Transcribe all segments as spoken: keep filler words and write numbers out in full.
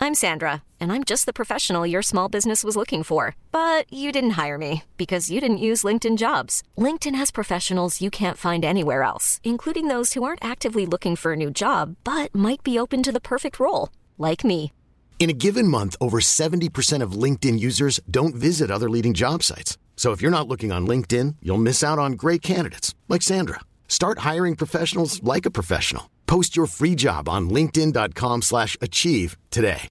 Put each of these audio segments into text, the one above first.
I'm Sandra, and I'm just the professional your small business was looking for. But you didn't hire me because you didn't use LinkedIn Jobs. LinkedIn has professionals you can't find anywhere else, including those who aren't actively looking for a new job, but might be open to the perfect role, like me. In a given month, over seventy percent of LinkedIn users don't visit other leading job sites. So if you're not looking on LinkedIn, you'll miss out on great candidates like Sandra. Start hiring professionals like a professional. Post your free job on linkedin.com slash achieve today.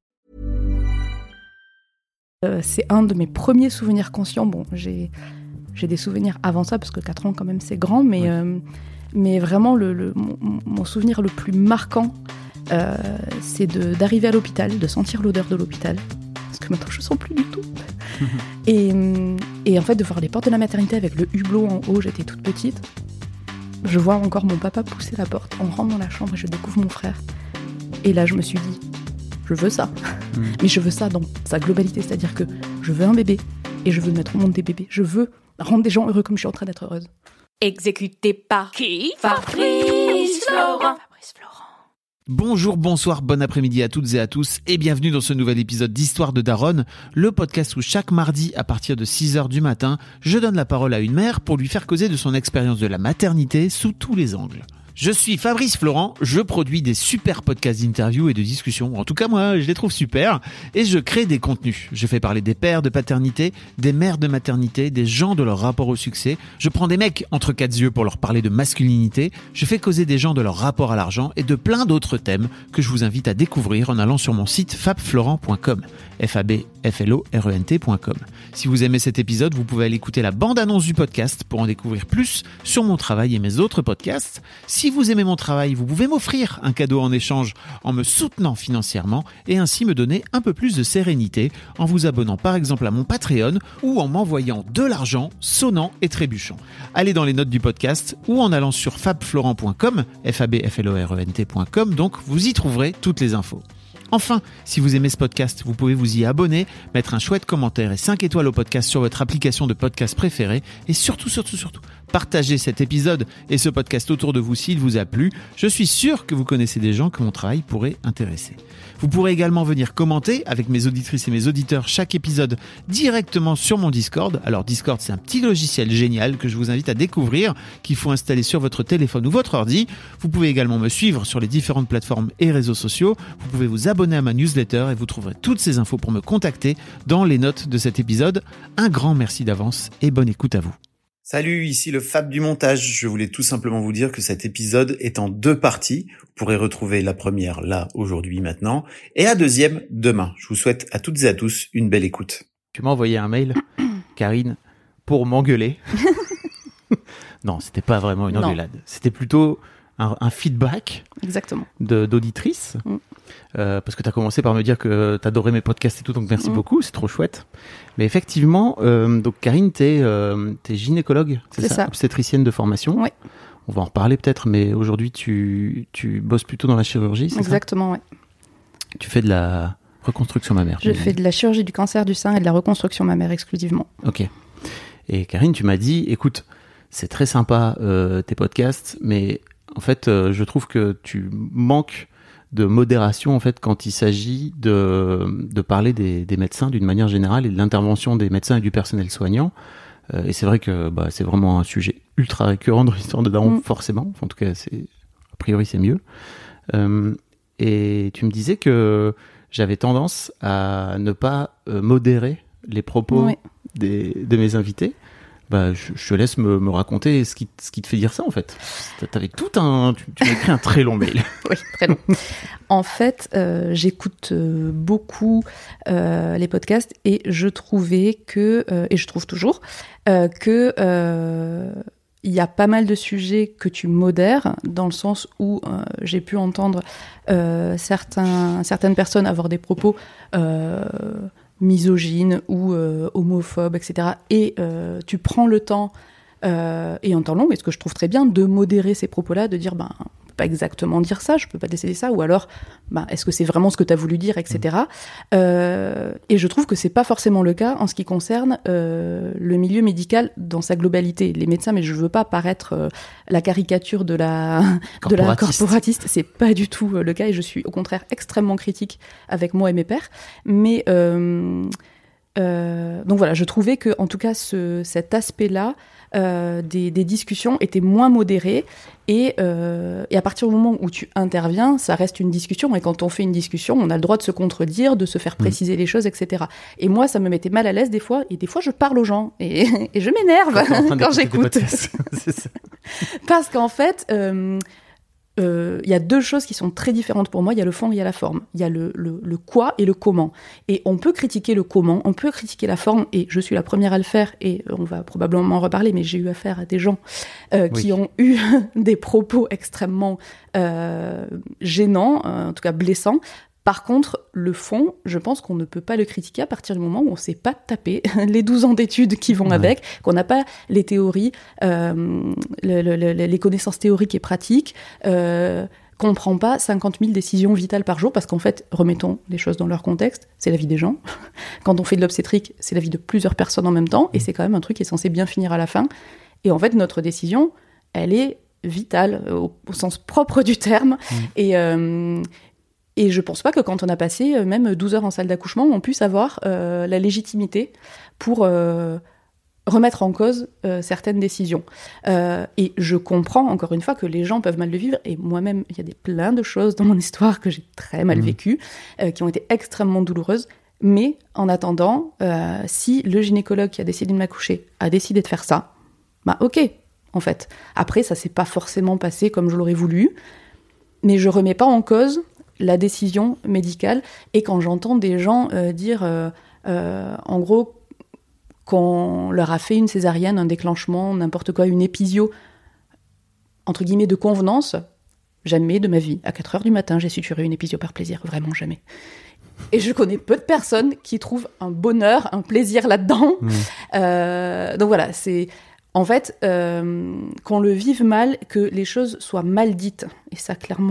Euh, c'est un de mes premiers souvenirs conscients. Bon, j'ai, j'ai des souvenirs avant ça, parce que quatre ans, quand même, c'est grand, mais, oui. euh, mais vraiment, le, le, mon, mon souvenir le plus marquant, euh, c'est de, d'arriver à l'hôpital, de sentir l'odeur de l'hôpital, parce que maintenant, je ne sens plus du tout. et, et en fait, de voir les portes de la maternité avec le hublot en haut, j'étais toute petite. Je vois encore mon papa pousser la porte, on rentre dans la chambre et je découvre mon frère. Et là, je me suis dit, je veux ça. Mmh. Mais je veux ça dans sa globalité, c'est-à-dire que je veux un bébé et je veux mettre au monde des bébés. Je veux rendre des gens heureux comme je suis en train d'être heureuse. Exécuté par qui? Fabrice Florent. Fabrice Florent. Bonjour, bonsoir, bon après-midi à toutes et à tous et bienvenue dans ce nouvel épisode d'Histoire de Daronne, le podcast où chaque mardi à partir de six heures du matin, je donne la parole à une mère pour lui faire causer de son expérience de la maternité sous tous les angles. Je suis Fabrice Florent, je produis des super podcasts d'interviews et de discussions. En tout cas, moi, je les trouve super. Et je crée des contenus. Je fais parler des pères de paternité, des mères de maternité, des gens de leur rapport au succès. Je prends des mecs entre quatre yeux pour leur parler de masculinité. Je fais causer des gens de leur rapport à l'argent et de plein d'autres thèmes que je vous invite à découvrir en allant sur mon site fabflorent point com. F A B F L O R E N T point com. Si vous aimez cet épisode, vous pouvez aller écouter la bande-annonce du podcast pour en découvrir plus sur mon travail et mes autres podcasts. Si vous aimez mon travail, vous pouvez m'offrir un cadeau en échange en me soutenant financièrement et ainsi me donner un peu plus de sérénité en vous abonnant par exemple à mon Patreon ou en m'envoyant de l'argent sonnant et trébuchant. Allez dans les notes du podcast ou en allant sur fabflorent point com, F A B F L O R E N T point com, donc vous y trouverez toutes les infos. Enfin, si vous aimez ce podcast, vous pouvez vous y abonner, mettre un chouette commentaire et cinq étoiles au podcast sur votre application de podcast préférée et surtout, surtout, surtout, partagez cet épisode et ce podcast autour de vous s'il vous a plu. Je suis sûr que vous connaissez des gens que mon travail pourrait intéresser. Vous pourrez également venir commenter avec mes auditrices et mes auditeurs chaque épisode directement sur mon Discord. Alors Discord, c'est un petit logiciel génial que je vous invite à découvrir, qu'il faut installer sur votre téléphone ou votre ordi. Vous pouvez également me suivre sur les différentes plateformes et réseaux sociaux. Vous pouvez vous abonner à ma newsletter et vous trouverez toutes ces infos pour me contacter dans les notes de cet épisode. Un grand merci d'avance et bonne écoute à vous. Salut, ici le Fab du montage. Je voulais tout simplement vous dire que cet épisode est en deux parties. Vous pourrez retrouver la première là, aujourd'hui, maintenant, et la deuxième demain. Je vous souhaite à toutes et à tous une belle écoute. Tu m'as envoyé un mail, Karine, pour m'engueuler. Non, c'était pas vraiment une engueulade. Non. C'était plutôt un, un feedback. Exactement. De, d'auditrice. Mm. Euh, parce que tu as commencé par me dire que tu adorais mes podcasts et tout, donc merci mmh. beaucoup, c'est trop chouette. Mais effectivement, euh, donc Karine, tu es euh, gynécologue, c'est, c'est ça, ça, obstétricienne de formation. Oui. On va en reparler peut-être, mais aujourd'hui, tu, tu bosses plutôt dans la chirurgie, c'est Exactement, oui. Tu fais de la reconstruction mammaire. Je fais de la chirurgie du cancer du sein et de la reconstruction mammaire exclusivement. Ok. Et Karine, tu m'as dit, écoute, c'est très sympa euh, tes podcasts, mais en fait, euh, je trouve que tu manques de modération en fait quand il s'agit de de parler des des médecins d'une manière générale et de l'intervention des médecins et du personnel soignant. Euh, et c'est vrai que bah c'est vraiment un sujet ultra récurrent dans l'histoire de Daron, mmh. forcément. Enfin, en tout cas, c'est a priori c'est mieux. Euh, et tu me disais que j'avais tendance à ne pas euh, modérer les propos oui. des de mes invités. Bah, je, je te laisse me, me raconter ce qui, ce qui te fait dire ça, en fait. T'avais tout un, tu, tu m'as écrit un très long mail. Oui, très long. En fait, euh, j'écoute euh, beaucoup euh, les podcasts et je trouvais que, euh, et je trouve toujours, euh, que euh, il y a pas mal de sujets que tu modères, dans le sens où euh, j'ai pu entendre euh, certains, certaines personnes avoir des propos euh, misogyne ou euh, homophobe, et cetera. Et euh, tu prends le temps, euh, et en temps long, et ce que je trouve très bien, de modérer ces propos-là, de dire, ben, pas exactement dire ça, je peux pas décider ça, ou alors, bah, est-ce que c'est vraiment ce que tu as voulu dire, et cetera. Mmh. Euh, et je trouve que c'est pas forcément le cas en ce qui concerne euh, le milieu médical dans sa globalité. Les médecins, mais je veux pas paraître euh, la caricature de la, de la corporatiste, c'est pas du tout euh, le cas, et je suis au contraire extrêmement critique avec moi et mes pairs. Mais euh, euh, donc voilà, je trouvais que, en tout cas, ce, cet aspect-là, Euh, des, des discussions étaient moins modérées et, euh, et à partir du moment où tu interviens, ça reste une discussion, et quand on fait une discussion, on a le droit de se contredire, de se faire préciser mmh. les choses, et cetera. Et moi, ça me mettait mal à l'aise des fois, et des fois je parle aux gens et, et je m'énerve quand, quand j'écoute. C'est ça. Parce qu'en fait, euh, il euh, y a deux choses qui sont très différentes pour moi. Il y a le fond et il y a la forme. Il y a le, le, le quoi et le comment. Et on peut critiquer le comment, on peut critiquer la forme, et je suis la première à le faire, et on va probablement en reparler, mais j'ai eu affaire à des gens euh, oui. qui ont eu des propos extrêmement euh, gênants, en tout cas blessants. Par contre, le fond, je pense qu'on ne peut pas le critiquer à partir du moment où on ne s'est pas tapé les douze ans d'études qui vont ouais. avec, qu'on n'a pas les théories, euh, le, le, le, les connaissances théoriques et pratiques, euh, qu'on ne prend pas cinquante mille décisions vitales par jour, parce qu'en fait, remettons les choses dans leur contexte, c'est la vie des gens. Quand on fait de l'obstétrique, c'est la vie de plusieurs personnes en même temps, et c'est quand même un truc qui est censé bien finir à la fin. Et en fait, notre décision, elle est vitale, au, au sens propre du terme, mmh. et... Euh, Et je pense pas que quand on a passé même douze heures en salle d'accouchement, on puisse avoir euh, la légitimité pour euh, remettre en cause euh, certaines décisions. Euh, et je comprends, encore une fois, que les gens peuvent mal le vivre. Et moi-même, il y a des, plein de choses dans mon histoire que j'ai très mal mmh. vécues, euh, qui ont été extrêmement douloureuses. Mais en attendant, euh, si le gynécologue qui a décidé de m'accoucher a décidé de faire ça, bah ok, en fait. Après, ça s'est pas forcément passé comme je l'aurais voulu. Mais je remets pas en cause la décision médicale. Et quand j'entends des gens euh, dire, euh, euh, en gros, qu'on leur a fait une césarienne, un déclenchement, n'importe quoi, une épisio, entre guillemets, de convenance, jamais de ma vie, à quatre heures du matin, j'ai suturé une épisio par plaisir, vraiment jamais. Et je connais peu de personnes qui trouvent un bonheur, un plaisir là-dedans. Mmh. Euh, donc voilà, c'est... En fait, euh, qu'on le vive mal, que les choses soient mal dites. Et ça, clairement...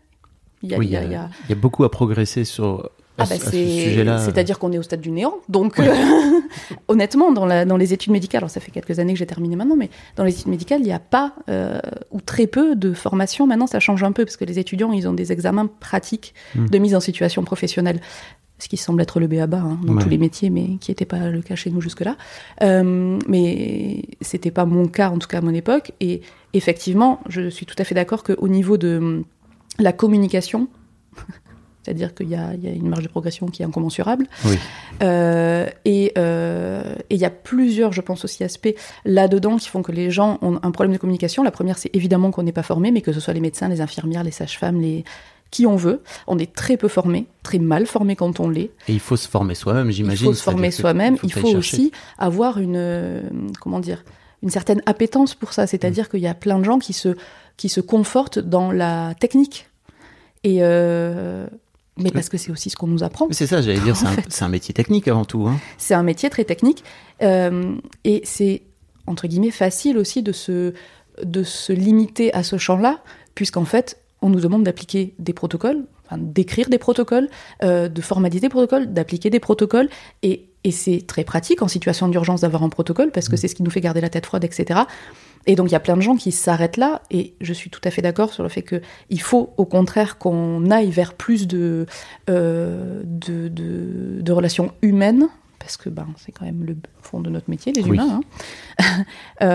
Il y a, oui, il y a, il y a... il y a beaucoup à progresser sur à, ah bah à ce sujet-là. C'est-à-dire qu'on est au stade du néant. Donc, ouais. euh, honnêtement, dans, la, dans les études médicales, alors ça fait quelques années que j'ai terminé maintenant, mais dans les études médicales, il n'y a pas, euh, ou très peu de formation. Maintenant, ça change un peu, parce que les étudiants, ils ont des examens pratiques mmh. de mise en situation professionnelle. Ce qui semble être le b a ba hein, dans ouais. tous les métiers, mais qui n'était pas le cas chez nous jusque-là. Euh, mais c'était pas mon cas, en tout cas à mon époque. Et effectivement, je suis tout à fait d'accord qu'au niveau de la communication, c'est-à-dire qu'il y a, il y a une marge de progression qui est incommensurable. Oui. Euh, et il euh, y a plusieurs, je pense aussi, aspects là-dedans qui font que les gens ont un problème de communication. La première, c'est évidemment qu'on n'est pas formé, mais que ce soit les médecins, les infirmières, les sages-femmes, les... qui on veut. On est très peu formés, très mal formés quand on l'est. Et il faut se former soi-même, j'imagine. Il faut se former soi-même. Il faut, il faut aussi avoir une, euh, comment dire, une certaine appétence pour ça. C'est-à-dire mmh. qu'il y a plein de gens qui se, qui se confortent dans la technique. Et euh, mais parce que c'est aussi ce qu'on nous apprend. C'est ça, j'allais dire, c'est un, c'est un métier technique avant tout. Hein. C'est un métier très technique. Euh, et c'est, entre guillemets, facile aussi de se, de se limiter à ce champ-là, puisqu'en fait, on nous demande d'appliquer des protocoles, enfin, d'écrire des protocoles, euh, de formaliser des protocoles, d'appliquer des protocoles. Et, et c'est très pratique en situation d'urgence d'avoir un protocole, parce que mmh. c'est ce qui nous fait garder la tête froide, et cetera. Et donc, il y a plein de gens qui s'arrêtent là, et je suis tout à fait d'accord sur le fait qu'il faut, au contraire, qu'on aille vers plus de, euh, de, de, de relations humaines, parce que ben, c'est quand même le fond de notre métier, les oui. humains. Hein.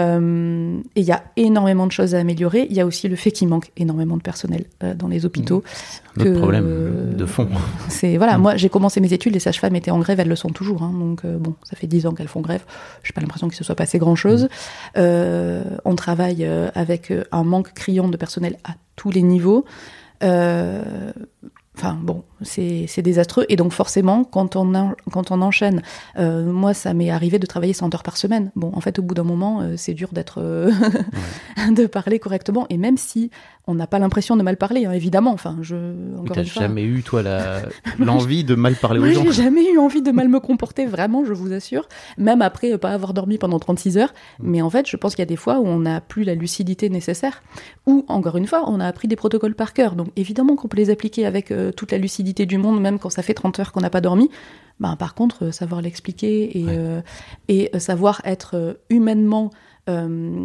euh, et il y a énormément de choses à améliorer. Il y a aussi le fait qu'il manque énormément de personnel euh, dans les hôpitaux. C'est un autre que, problème euh, de fond. C'est, voilà, mmh. Moi, j'ai commencé mes études, les sages-femmes étaient en grève, elles le sont toujours. Hein, donc, euh, bon, ça fait dix ans qu'elles font grève. Je n'ai pas l'impression qu'il se soit passé grand-chose. Mmh. Euh, on travaille euh, avec un manque criant de personnel à tous les niveaux. Euh, enfin, bon... c'est, c'est désastreux. Et donc forcément, quand on, en, quand on enchaîne, euh, moi ça m'est arrivé de travailler cent heures par semaine. Bon, en fait, au bout d'un moment, euh, c'est dur d'être, euh, ouais. de parler correctement. Et même si on n'a pas l'impression de mal parler, hein, évidemment. Enfin, je. Encore t'as une fois, jamais eu toi la, l'envie de mal parler aux moi, gens. J'ai jamais eu envie de mal me comporter, vraiment, je vous assure. Même après euh, pas avoir dormi pendant trente-six heures. Mais en fait, je pense qu'il y a des fois où on n'a plus la lucidité nécessaire. Ou encore une fois, on a appris des protocoles par cœur. Donc évidemment qu'on peut les appliquer avec euh, toute la lucidité du monde, même quand ça fait trente heures qu'on n'a pas dormi. Ben, par contre, euh, savoir l'expliquer et, ouais. euh, et euh, savoir être euh, humainement euh,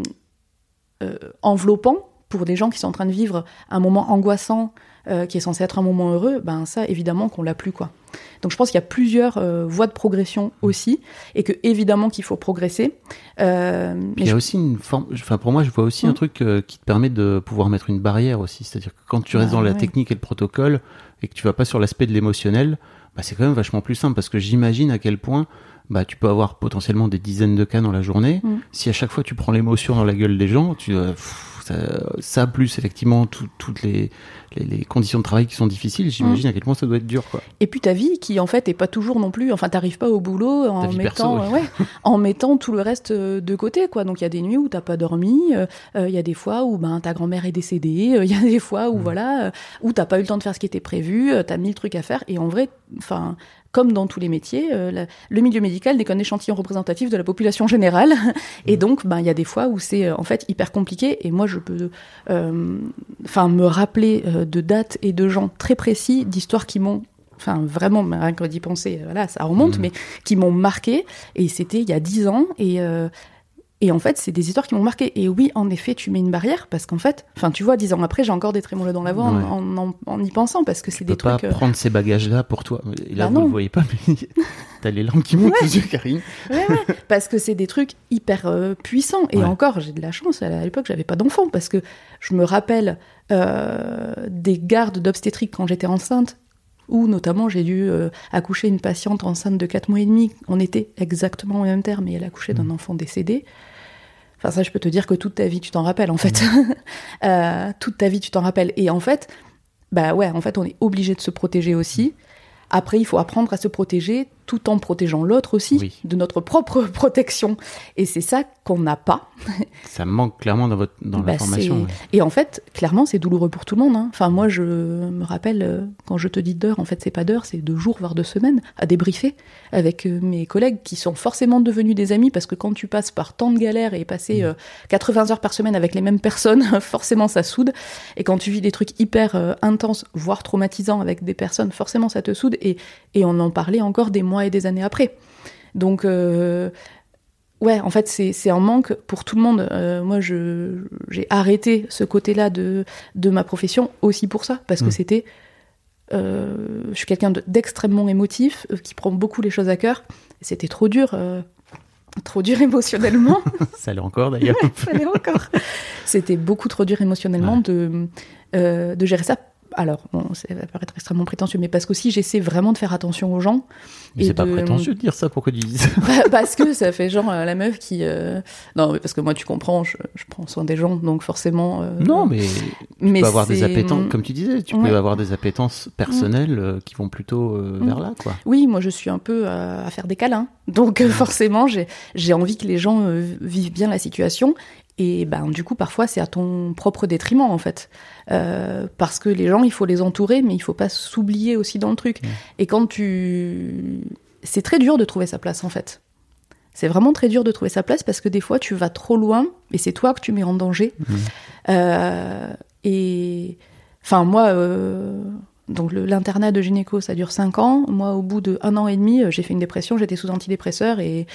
euh, enveloppant pour des gens qui sont en train de vivre un moment angoissant, euh, qui est censé être un moment heureux, ben ça, évidemment qu'on l'a plus, quoi. Donc je pense qu'il y a plusieurs euh, voies de progression aussi, et que évidemment qu'il faut progresser. Euh, il y a je... aussi une forme, enfin pour moi, je vois aussi mmh. un truc euh, qui te permet de pouvoir mettre une barrière aussi, c'est-à-dire que quand tu restes ah, dans la ouais. technique et le protocole, et que tu vas pas sur l'aspect de l'émotionnel, bah c'est quand même vachement plus simple, parce que j'imagine à quel point bah tu peux avoir potentiellement des dizaines de cas dans la journée. Mmh. Si à chaque fois tu prends l'émotion dans la gueule des gens, tu euh, pff, ça, ça plus effectivement tout, toutes les, les, les conditions de travail qui sont difficiles, j'imagine mmh. à quel point ça doit être dur, quoi. Et puis ta vie qui en fait est pas toujours non plus, enfin t'arrives pas au boulot en mettant, perso, oui. ouais, en mettant tout le reste de côté, quoi. Donc il y a des nuits où t'as pas dormi, il euh, y a des fois où ben ta grand-mère est décédée, il euh, y a des fois où mmh. voilà, euh, où t'as pas eu le temps de faire ce qui était prévu, euh, t'as mille trucs à faire, et en vrai, enfin. Comme dans tous les métiers, euh, la, le milieu médical n'est qu'un échantillon représentatif de la population générale. Et donc, ben, il y a des fois où c'est euh, en fait hyper compliqué. Et moi, je peux euh, enfin, me rappeler euh, de dates et de gens très précis, d'histoires qui m'ont, enfin vraiment, rien que d'y penser, voilà, ça remonte, mmh. mais qui m'ont marqué. Et c'était il y a dix ans. Et... Euh, Et en fait, c'est des histoires qui m'ont marqué. Et oui, en effet, tu mets une barrière parce qu'en fait, enfin, tu vois, dix ans après, j'ai encore des trémolos dans la voix ouais. en, en, en y pensant parce que c'est tu des peux trucs. Tu peux pas prendre ces bagages-là pour toi. Et là, bah vous ne le voyez pas, mais t'as les larmes qui montent ouais. aux yeux, Karine. Ouais, ouais, parce que c'est des trucs hyper euh, puissants. Et ouais. encore, j'ai de la chance. À l'époque, j'avais pas d'enfant parce que je me rappelle euh, des gardes d'obstétrique quand j'étais enceinte. Où notamment j'ai dû euh, accoucher une patiente enceinte de quatre mois et demi. On était exactement au même terme, et elle accouchait d'un enfant décédé. Enfin, ça, je peux te dire que toute ta vie, tu t'en rappelles, en fait. Mmh. euh, toute ta vie, tu t'en rappelles. Et en fait, bah ouais, en fait, on est obligé de se protéger aussi. Après, il faut apprendre à se protéger tout en protégeant l'autre aussi, oui. de notre propre protection. Et c'est ça qu'on n'a pas. Ça manque clairement dans, votre, dans bah, la formation. Ouais. Et en fait, clairement, c'est douloureux pour tout le monde. Hein. Enfin, moi, je me rappelle, quand je te dis d'heures, en fait, c'est pas d'heures, c'est de jours, voire de semaines, à débriefer avec mes collègues qui sont forcément devenus des amis, parce que quand tu passes par tant de galères et passer mmh. euh, quatre-vingts heures par semaine avec les mêmes personnes, forcément, ça soude. Et quand tu vis des trucs hyper euh, intenses, voire traumatisants avec des personnes, forcément, ça te soude. Et, et on en parlait encore des mois et des années après. Donc, euh, ouais, en fait, c'est, c'est un manque pour tout le monde. Euh, moi, je, j'ai arrêté ce côté-là de, de ma profession aussi pour ça, parce mmh. que c'était... Euh, je suis quelqu'un de, d'extrêmement émotif, euh, qui prend beaucoup les choses à cœur. C'était trop dur, euh, trop dur émotionnellement. Ça l'est encore, d'ailleurs. Ça l'est encore. C'était beaucoup trop dur émotionnellement ouais. de, euh, de gérer ça. Alors, bon, ça va paraître extrêmement prétentieux, mais parce qu'aussi, j'essaie vraiment de faire attention aux gens. Mais et c'est de... pas prétentieux de dire ça, pourquoi tu dis ça? Parce que ça fait genre euh, la meuf qui... Euh... Non, mais parce que moi, tu comprends, je, je prends soin des gens, donc forcément... Euh... Non, mais tu mais peux avoir c'est... des appétences, comme tu disais, tu ouais. peux avoir des appétences personnelles euh, qui vont plutôt euh, mmh. vers là, quoi. Oui, moi, je suis un peu euh, à faire des câlins, donc euh, forcément, j'ai, j'ai envie que les gens euh, vivent bien la situation. Et ben, du coup, parfois, c'est à ton propre détriment, en fait. Euh, parce que les gens, il faut les entourer, mais il faut pas s'oublier aussi dans le truc. Mmh. Et quand tu... C'est très dur de trouver sa place, en fait. C'est vraiment très dur de trouver sa place, parce que des fois, tu vas trop loin, et c'est toi que tu mets en danger. Mmh. Euh, et... Enfin, moi... Euh... Donc, le, l'internat de gynéco, ça dure cinq ans. Moi, au bout de un an et demi, j'ai fait une dépression, j'étais sous antidépresseurs, et...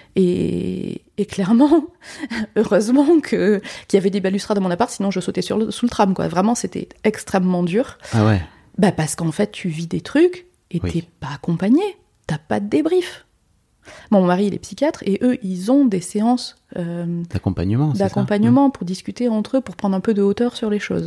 Et, et clairement, heureusement que, qu'il y avait des balustrades dans mon appart, sinon je sautais sur le, sous le tram, quoi. Vraiment, c'était extrêmement dur. Ah ouais. Bah, parce qu'en fait, tu vis des trucs et oui. t'es pas accompagné. T'as pas de débrief. Bon, mon mari, il est psychiatre, et eux, ils ont des séances euh, d'accompagnement, c'est d'accompagnement ça pour discuter entre eux, pour prendre un peu de hauteur sur les choses.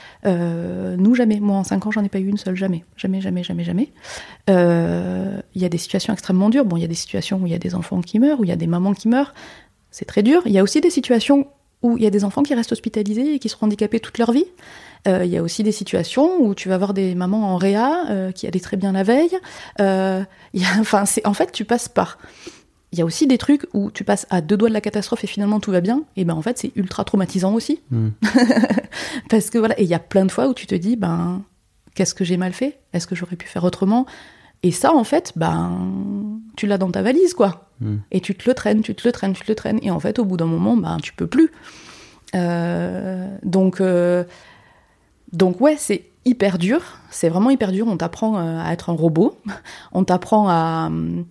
Euh, nous, jamais. Moi, en cinq ans, j'en ai pas eu une seule. Jamais. Jamais, jamais, jamais, jamais. Il euh, y a des situations extrêmement dures. Bon, il y a des situations où il y a des enfants qui meurent, où il y a des mamans qui meurent. C'est très dur. Il y a aussi des situations où il y a des enfants qui restent hospitalisés et qui seront handicapés toute leur vie. Il euh, y a aussi des situations où tu vas voir des mamans en réa euh, qui allaient très bien la veille. Euh, y a, enfin, c'est, en fait, tu passes par... Il y a aussi des trucs où tu passes à deux doigts de la catastrophe et finalement tout va bien. Et ben en fait, c'est ultra traumatisant aussi. Mmh. Parce que voilà, et il y a plein de fois où tu te dis, ben, qu'est-ce que j'ai mal fait ? Est-ce que j'aurais pu faire autrement ? Et ça, en fait, ben, tu l'as dans ta valise, quoi. Mmh. Et tu te le traînes, tu te le traînes, tu te le traînes. Et en fait, au bout d'un moment, ben, tu peux plus. Euh, donc... Euh, Donc ouais, c'est hyper dur, c'est vraiment hyper dur, on t'apprend à être un robot, on t'apprend à...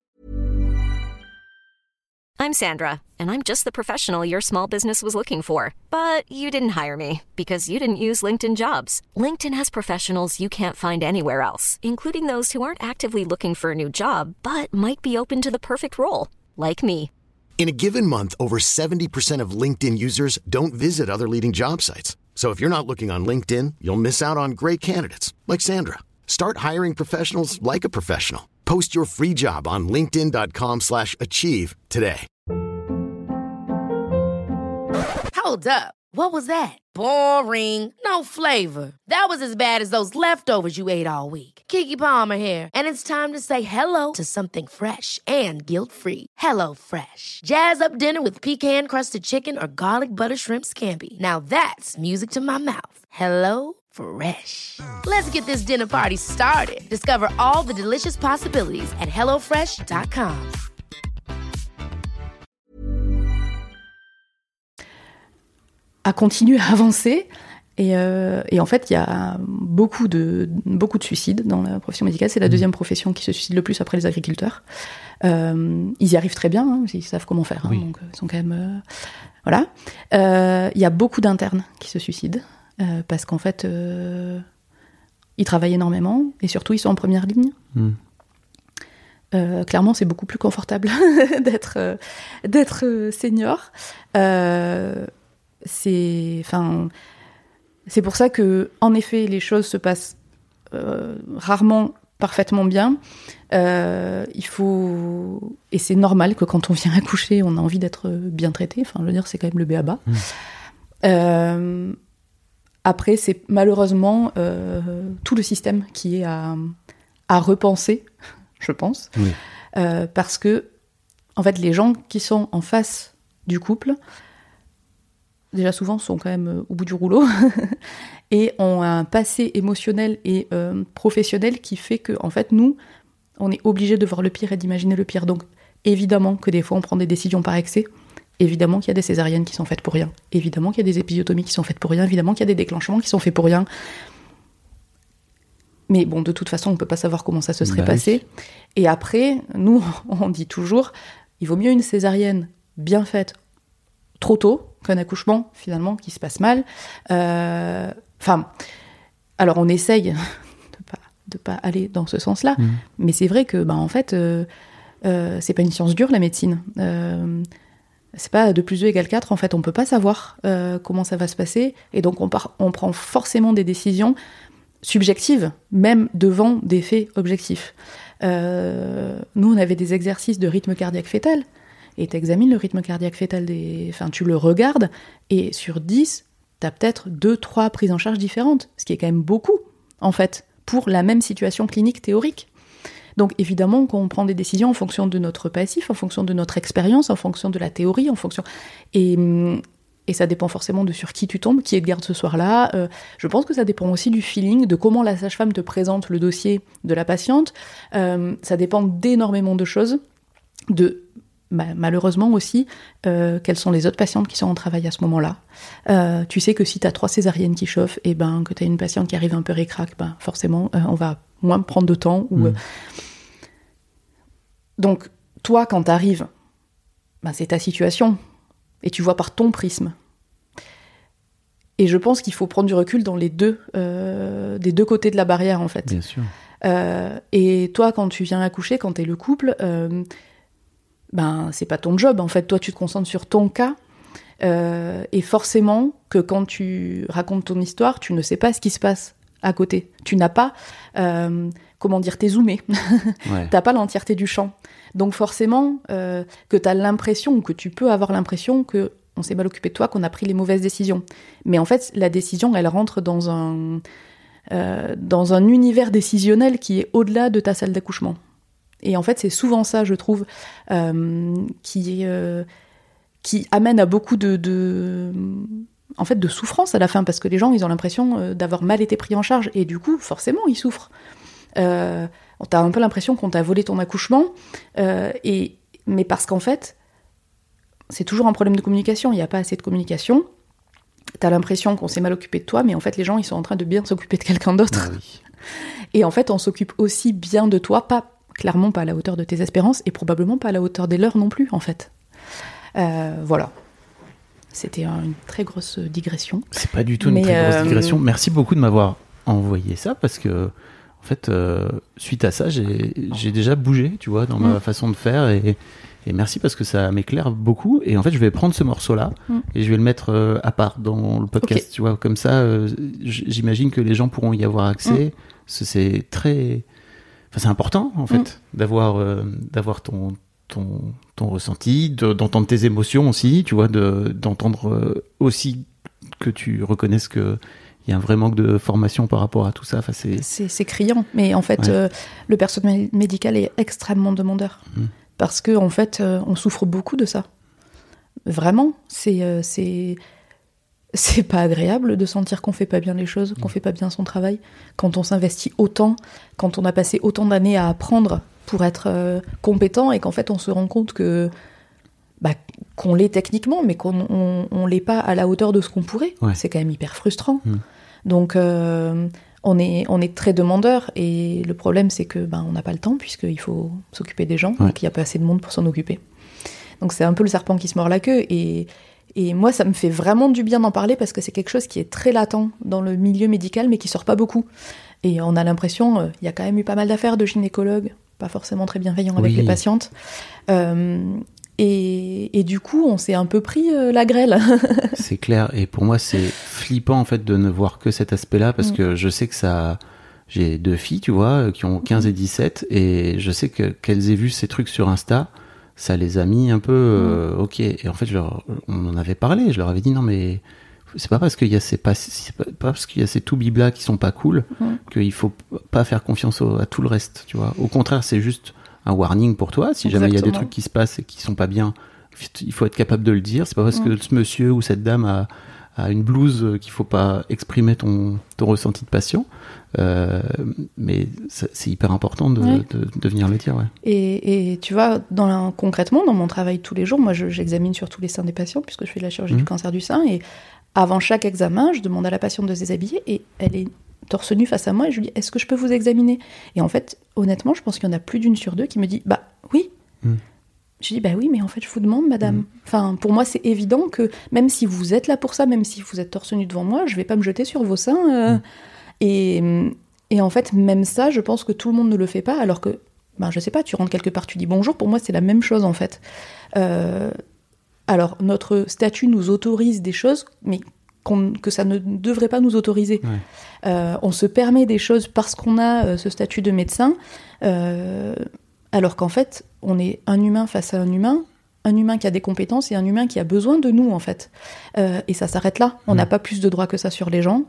I'm Sandra, and I'm just the professional your small business was looking for. But you didn't hire me, because you didn't use LinkedIn Jobs. LinkedIn has professionals you can't find anywhere else, including those who aren't actively looking for a new job, but might be open to the perfect role, like me. In a given month, over seventy percent of LinkedIn users don't visit other leading job sites. So if you're not looking on LinkedIn, you'll miss out on great candidates like Sandra. Start hiring professionals like a professional. Post your free job on linkedin.com slash achieve today. Hold up. What was that? Boring. No flavor. That was as bad as those leftovers you ate all week. Keke Palmer here, and it's time to say hello to something fresh and guilt-free. Hello Fresh. Jazz up dinner with pecan-crusted chicken or garlic butter shrimp scampi. Now that's music to my mouth. Hello Fresh. Let's get this dinner party started. Discover all the delicious possibilities at hello fresh dot com. À continuer à avancer. Et, euh, et en fait, il y a beaucoup de, beaucoup de suicides dans la profession médicale. C'est la deuxième profession qui se suicide le plus après les agriculteurs. Euh, ils y arrivent très bien, hein, ils savent comment faire. Hein, oui. Donc, ils sont quand même... Euh, voilà. Euh, il y a beaucoup d'internes qui se suicident euh, parce qu'en fait, euh, ils travaillent énormément et surtout, ils sont en première ligne. Mm. Euh, clairement, c'est beaucoup plus confortable d'être, euh, d'être euh, senior. Euh, c'est... Enfin... C'est pour ça que, en effet, les choses se passent euh, rarement parfaitement bien. Euh, il faut, et c'est normal que quand on vient accoucher, on a envie d'être bien traité. Enfin, je veux dire, c'est quand même le b a ba. Mmh. Euh, après, c'est malheureusement euh, tout le système qui est à, à repenser, je pense, oui. euh, parce que, en fait, les gens qui sont en face du couple. Déjà souvent sont quand même au bout du rouleau et ont un passé émotionnel et euh, professionnel qui fait que, en fait, nous, on est obligés de voir le pire et d'imaginer le pire. Donc, évidemment que des fois, on prend des décisions par excès. Évidemment qu'il y a des césariennes qui sont faites pour rien. Évidemment qu'il y a des épisiotomies qui sont faites pour rien. Évidemment qu'il y a des déclenchements qui sont faits pour rien. Mais bon, de toute façon, on ne peut pas savoir comment ça se serait bah passé. Oui. Et après, nous, on dit toujours, il vaut mieux une césarienne bien faite trop tôt qu'un accouchement, finalement, qui se passe mal. Euh, enfin, alors on essaye de pas, de pas aller dans ce sens-là, mmh. mais c'est vrai que, bah, en fait, euh, euh, c'est pas une science dure, la médecine. Euh, c'est pas deux plus deux égale quatre, en fait, on peut pas savoir euh, comment ça va se passer, et donc on, part, on prend forcément des décisions subjectives, même devant des faits objectifs. Euh, nous, on avait des exercices de rythme cardiaque fœtal, et tu examines le rythme cardiaque fœtal, des... enfin, tu le regardes, et sur dix, tu as peut-être deux trois prises en charge différentes, ce qui est quand même beaucoup, en fait, pour la même situation clinique théorique. Donc évidemment qu'on prend des décisions en fonction de notre passif, en fonction de notre expérience, en fonction de la théorie, en fonction... Et, et ça dépend forcément de sur qui tu tombes, qui est de garde ce soir-là. Euh, je pense que ça dépend aussi du feeling, de comment la sage-femme te présente le dossier de la patiente. Euh, ça dépend d'énormément de choses, de... Bah, malheureusement aussi, euh, quelles sont les autres patientes qui sont en travail à ce moment-là. Euh, tu sais que si tu as trois césariennes qui chauffent, et ben, que tu as une patiente qui arrive un peu ric-rac, ben, forcément, euh, on va moins prendre de temps. Ou, mmh. euh... Donc, toi, quand tu arrives, ben, c'est ta situation, et tu vois par ton prisme. Et je pense qu'il faut prendre du recul dans les deux, euh, des deux côtés de la barrière, en fait. Bien sûr. Euh, et toi, quand tu viens accoucher, quand t'es le couple... Euh, ben, c'est pas ton job, en fait. Toi, tu te concentres sur ton cas. Euh, et forcément que quand tu racontes ton histoire, tu ne sais pas ce qui se passe à côté. Tu n'as pas, euh, comment dire, t'es zoomé. Ouais. T'as pas l'entièreté du champ. Donc forcément, euh, que t'as l'impression, ou que tu peux avoir l'impression que on s'est mal occupé de toi, qu'on a pris les mauvaises décisions. Mais en fait, la décision, elle rentre dans un, euh, dans un univers décisionnel qui est au-delà de ta salle d'accouchement. Et en fait, c'est souvent ça, je trouve, euh, qui, euh, qui amène à beaucoup de, de, en fait, de souffrance à la fin, parce que les gens, ils ont l'impression d'avoir mal été pris en charge, et du coup, forcément, ils souffrent. Euh, t'as un peu l'impression qu'on t'a volé ton accouchement, euh, et, mais parce qu'en fait, c'est toujours un problème de communication, il n'y a pas assez de communication, t'as l'impression qu'on s'est mal occupé de toi, mais en fait, les gens, ils sont en train de bien s'occuper de quelqu'un d'autre. Ah oui. Et en fait, on s'occupe aussi bien de toi, pas clairement pas à la hauteur de tes espérances, et probablement pas à la hauteur des leurs non plus, en fait. Euh, voilà. C'était une très grosse digression. C'est pas du tout une Mais très grosse euh... digression. Merci beaucoup de m'avoir envoyé ça, parce que, en fait, euh, suite à ça, j'ai, j'ai déjà bougé, tu vois, dans ma mmh. façon de faire, et, et merci parce que ça m'éclaire beaucoup. Et en fait, je vais prendre ce morceau-là, mmh. et je vais le mettre euh, à part dans le podcast, okay. tu vois, comme ça, euh, j'imagine que les gens pourront y avoir accès. Mmh. C'est très... Enfin, c'est important, en fait, mmh. d'avoir, euh, d'avoir ton, ton, ton ressenti, de, d'entendre tes émotions aussi, tu vois, de, d'entendre euh, aussi que tu reconnaisses qu'il y a un vrai manque de formation par rapport à tout ça. Enfin, c'est... C'est, c'est criant, mais en fait, ouais. euh, le personnel médical est extrêmement demandeur. Mmh. Parce qu'en en fait, euh, on souffre beaucoup de ça. Vraiment, c'est... Euh, c'est... C'est pas agréable de sentir qu'on fait pas bien les choses, qu'on fait pas bien son travail, quand on s'investit autant, quand on a passé autant d'années à apprendre pour être euh, compétent, et qu'en fait on se rend compte que bah, qu'on l'est techniquement, mais qu'on on, on l'est pas à la hauteur de ce qu'on pourrait. Ouais. C'est quand même hyper frustrant. Mmh. Donc euh, on est on est très demandeur, et le problème c'est que ben on n'a pas le temps, puisqu'il faut s'occuper des gens, ouais. donc il y a pas assez de monde pour s'en occuper. Donc c'est un peu le serpent qui se mord la queue, et Et moi, ça me fait vraiment du bien d'en parler, parce que c'est quelque chose qui est très latent dans le milieu médical, mais qui sort pas beaucoup. Et on a l'impression, il euh, y a quand même eu pas mal d'affaires de gynécologues, pas forcément très bienveillants avec oui. les patientes. Euh, et, et du coup, on s'est un peu pris euh, la grêle. C'est clair. Et pour moi, c'est flippant, en fait, de ne voir que cet aspect-là, parce mmh. que je sais que ça... J'ai deux filles, tu vois, qui ont quinze et dix-sept, et je sais que, qu'elles aient vu ces trucs sur Insta, ça les a mis un peu euh, ok. Et en fait, je leur, on en avait parlé, je leur avais dit non, mais c'est pas parce qu'il y a ces pas, c'est pas, pas parce qu'il y a ces toubibs là qui sont pas cool mmh. qu'il faut pas faire confiance au, à tout le reste, tu vois. Au contraire, c'est juste un warning pour toi. Si Exactement. Jamais il y a des trucs qui se passent et qui sont pas bien, il faut être capable de le dire. C'est pas parce mmh. que ce monsieur ou cette dame a, a une blouse qu'il faut pas exprimer ton, ton ressenti de passion. Euh, mais c'est hyper important de, ouais. de, de venir le dire. Ouais. Et, et tu vois, dans la, concrètement, dans mon travail tous les jours, moi je, j'examine surtout les seins des patients, puisque je fais de la chirurgie mmh. du cancer du sein, et avant chaque examen, je demande à la patiente de se déshabiller, et elle est torse nu face à moi, et je lui dis « Est-ce que je peux vous examiner ?» Et en fait, honnêtement, je pense qu'il y en a plus d'une sur deux qui me dit « Bah oui mmh. !» Je dis « Bah oui, mais en fait, je vous demande, madame. Mmh. » Enfin, pour moi, c'est évident que même si vous êtes là pour ça, même si vous êtes torse nu devant moi, je vais pas me jeter sur vos seins. Euh, mmh. Et, et en fait, même ça, je pense que tout le monde ne le fait pas, alors que, ben, je sais pas, tu rentres quelque part, tu dis bonjour, pour moi, c'est la même chose, en fait. Euh, alors, notre statut nous autorise des choses, mais qu'on, que ça ne devrait pas nous autoriser. Ouais. Euh, on se permet des choses parce qu'on a euh, ce statut de médecin, euh, alors qu'en fait, on est un humain face à un humain, un humain qui a des compétences et un humain qui a besoin de nous, en fait. Euh, et ça s'arrête là. On n'a mmh. pas plus de droits que ça sur les gens.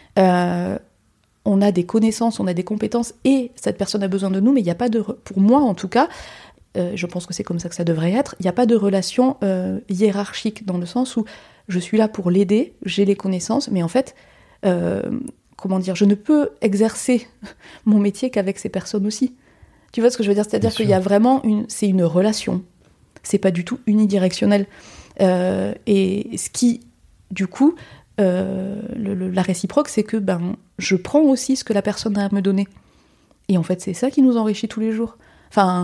Euh, on a des connaissances, on a des compétences, et cette personne a besoin de nous, mais il n'y a pas de... Re... Pour moi, en tout cas, euh, je pense que c'est comme ça que ça devrait être, il n'y a pas de relation euh, hiérarchique, dans le sens où je suis là pour l'aider, j'ai les connaissances, mais en fait, euh, comment dire, je ne peux exercer mon métier qu'avec ces personnes aussi. Tu vois ce que je veux dire ? C'est-à-dire Bien qu'il sûr. Y a vraiment une... C'est une relation. C'est pas du tout unidirectionnel. Euh, et ce qui, du coup... Euh, le, le, la réciproque, c'est que ben, je prends aussi ce que la personne a à me donner. Et en fait, c'est ça qui nous enrichit tous les jours. Enfin,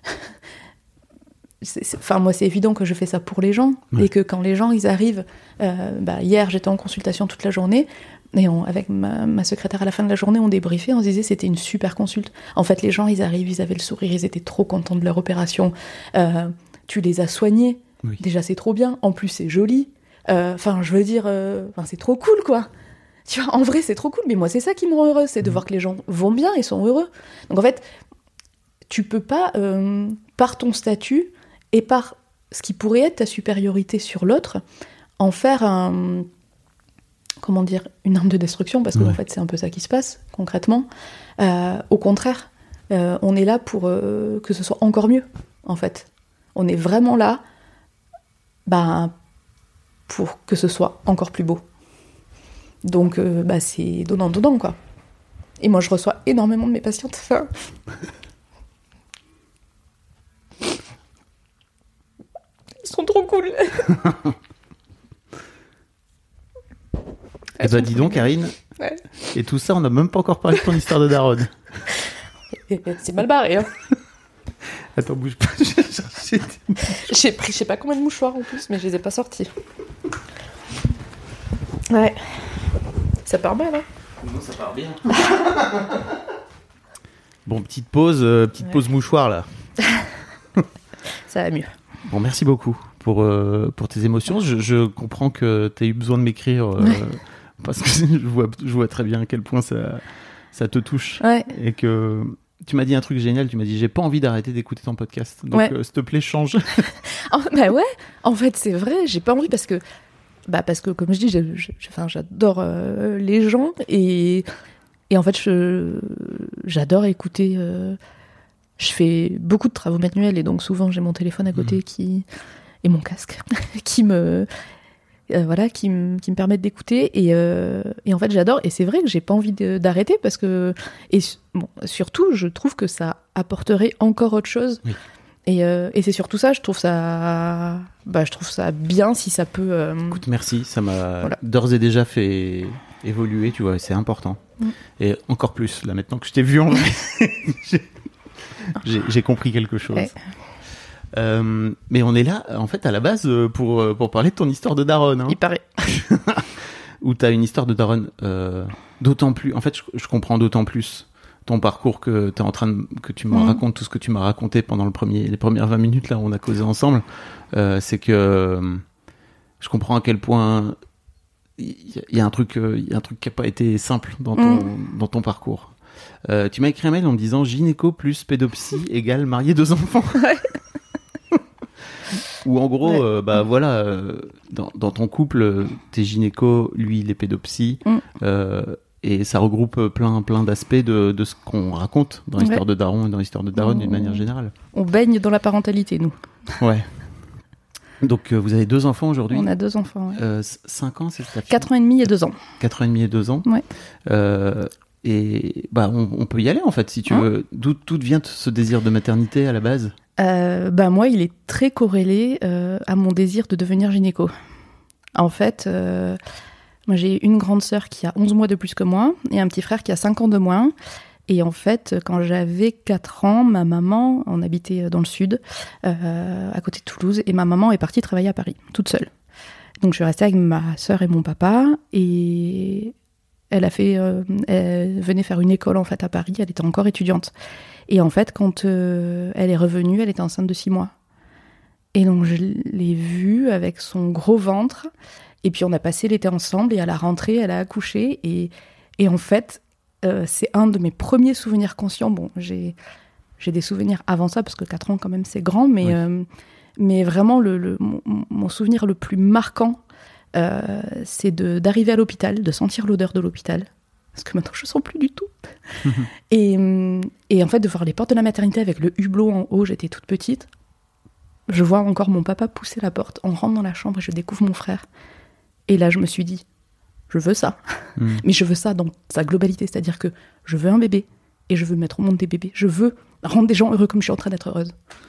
c'est, c'est, enfin moi, c'est évident que je fais ça pour les gens. Ouais. Et que quand les gens, ils arrivent... Euh, bah, hier, j'étais en consultation toute la journée, et on, avec ma, ma secrétaire, à la fin de la journée, on débriefait, on se disait c'était une super consulte. En fait, les gens, ils arrivent, ils avaient le sourire, ils étaient trop contents de leur opération. Euh, tu les as soignés. Oui. Déjà, c'est trop bien. En plus, c'est joli. Enfin, euh, je veux dire, euh, c'est trop cool, quoi. Tu vois, en vrai, c'est trop cool, mais moi, c'est ça qui me rend heureuse, c'est de mmh. voir que les gens vont bien et sont heureux. Donc, en fait, tu peux pas, euh, par ton statut et par ce qui pourrait être ta supériorité sur l'autre, en faire un, comment dire, une arme de destruction, parce que Ouais. en fait c'est un peu ça qui se passe concrètement. Euh, au contraire, euh, on est là pour euh, que ce soit encore mieux, en fait. On est vraiment là, bah, pour que ce soit encore plus beau. Donc, euh, bah, c'est donnant-donnant, quoi. Et moi, je reçois énormément de mes patientes. Enfin, ils sont trop cool. Eh ben, dis donc, Karine. Ouais. Et tout ça, on n'a même pas encore parlé de ton histoire de daronne. Et- et C'est mal barré, hein. Attends, bouge pas, je vais chercher. tes- J'ai pris je sais pas combien de mouchoirs en plus, mais je les ai pas sortis. Ouais. Ça part mal, hein. Non, ça part bien. Bon, petite pause, euh, petite Ouais. pause mouchoir, là. Ça va mieux. Bon, merci beaucoup pour, euh, pour tes émotions. Je, je comprends que tu as eu besoin de m'écrire euh, Ouais. parce que je vois, je vois très bien à quel point ça, ça te touche. Ouais. Et que tu m'as dit un truc génial. Tu m'as dit, j'ai pas envie d'arrêter d'écouter ton podcast. Donc, Ouais. euh, s'il te plaît, change. Oh, bah ouais, en fait, c'est vrai, j'ai pas envie parce que, bah parce que comme je dis, j'ai- j'ai- enfin, j'adore euh, les gens et, et en fait, je, j'adore écouter. euh, je fais beaucoup de travaux manuels et donc souvent j'ai mon téléphone à côté qui et mon casque qui me euh, voilà qui me qui me permettent d'écouter et euh, et en fait j'adore et c'est vrai que j'ai pas envie de- d'arrêter parce que et su- bon surtout je trouve que ça apporterait encore autre chose. Oui. Et, euh, et c'est surtout ça, je trouve ça, bah, je trouve ça bien si ça peut. euh, Écoute, merci. Ça m'a Voilà. d'ores et déjà fait évoluer, tu vois. et C'est important. Mm. Et encore plus, là, maintenant que je t'ai vu en vrai, j'ai- j'ai j'ai compris quelque chose. Ouais. Euh, mais on est là, en fait, à la base, euh, pour, euh, pour parler de ton histoire de daronne. Hein. Il paraît. Où tu as une histoire de daronne euh, d'autant plus. En fait, je, je comprends d'autant plus ton parcours que t'es en train de, que tu me Mhm. racontes tout ce que tu m'as raconté pendant le premier, les premières vingt minutes là où on a causé ensemble. Euh, c'est que euh, je comprends à quel point il y, y a un truc, euh, il y a un truc qui a pas été simple dans ton, Mhm. dans ton parcours. Euh, tu m'as écrit un mail en me disant gynéco plus pédopsie égale marié deux enfants. Ou en gros, Ouais. euh, bah voilà, euh, dans, dans ton couple, euh, t'es gynéco, lui il est pédopsie, Mm. euh, et ça regroupe plein plein d'aspects de, de ce qu'on raconte dans l'histoire Ouais. de daron et dans l'histoire de daronne d'une Mm. manière générale. On baigne dans la parentalité, nous. Ouais. Donc euh, vous avez deux enfants aujourd'hui. On a deux enfants. Ouais. Euh, cinq ans, c'est ta fille. Quatre ans et demi et deux ans. Quatre ans et demi et deux ans. Ouais. Euh, et bah on, on peut y aller en fait si tu Hein veux. D'où d'où vient ce désir de maternité à la base? Euh, bah moi, il est très corrélé euh, à mon désir de devenir gynéco. En fait, euh, moi j'ai une grande sœur qui a onze mois de plus que moi et un petit frère qui a cinq ans de moins. Et en fait, quand j'avais quatre ans, ma maman, on habitait dans le sud, euh, à côté de Toulouse, et ma maman est partie travailler à Paris, toute seule. Donc je suis restée avec ma sœur et mon papa, et elle a fait, euh, elle venait faire une école en fait à Paris, elle était encore étudiante. Et en fait, quand euh, elle est revenue, elle était enceinte de six mois. Et donc je l'ai vue avec son gros ventre, et puis on a passé l'été ensemble, et à la rentrée, elle a accouché, et, et en fait, Euh, c'est un de mes premiers souvenirs conscients. Bon, j'ai, j'ai des souvenirs avant ça, parce que quatre ans, quand même, c'est grand, mais, Oui. euh, mais vraiment, le, le, mon, mon souvenir le plus marquant, euh, c'est de, d'arriver à l'hôpital, de sentir l'odeur de l'hôpital, parce que maintenant, je ne sens plus du tout. et, hum, et en fait, de voir les portes de la maternité avec le hublot en haut, j'étais toute petite. Je vois encore mon papa pousser la porte. On rentre dans la chambre et je découvre mon frère. Et là, je me suis dit, je veux ça. Mm. Mais je veux ça dans sa globalité, c'est-à-dire que je veux un bébé et je veux mettre au monde des bébés. Je veux rendre des gens heureux comme je suis en train d'être heureuse.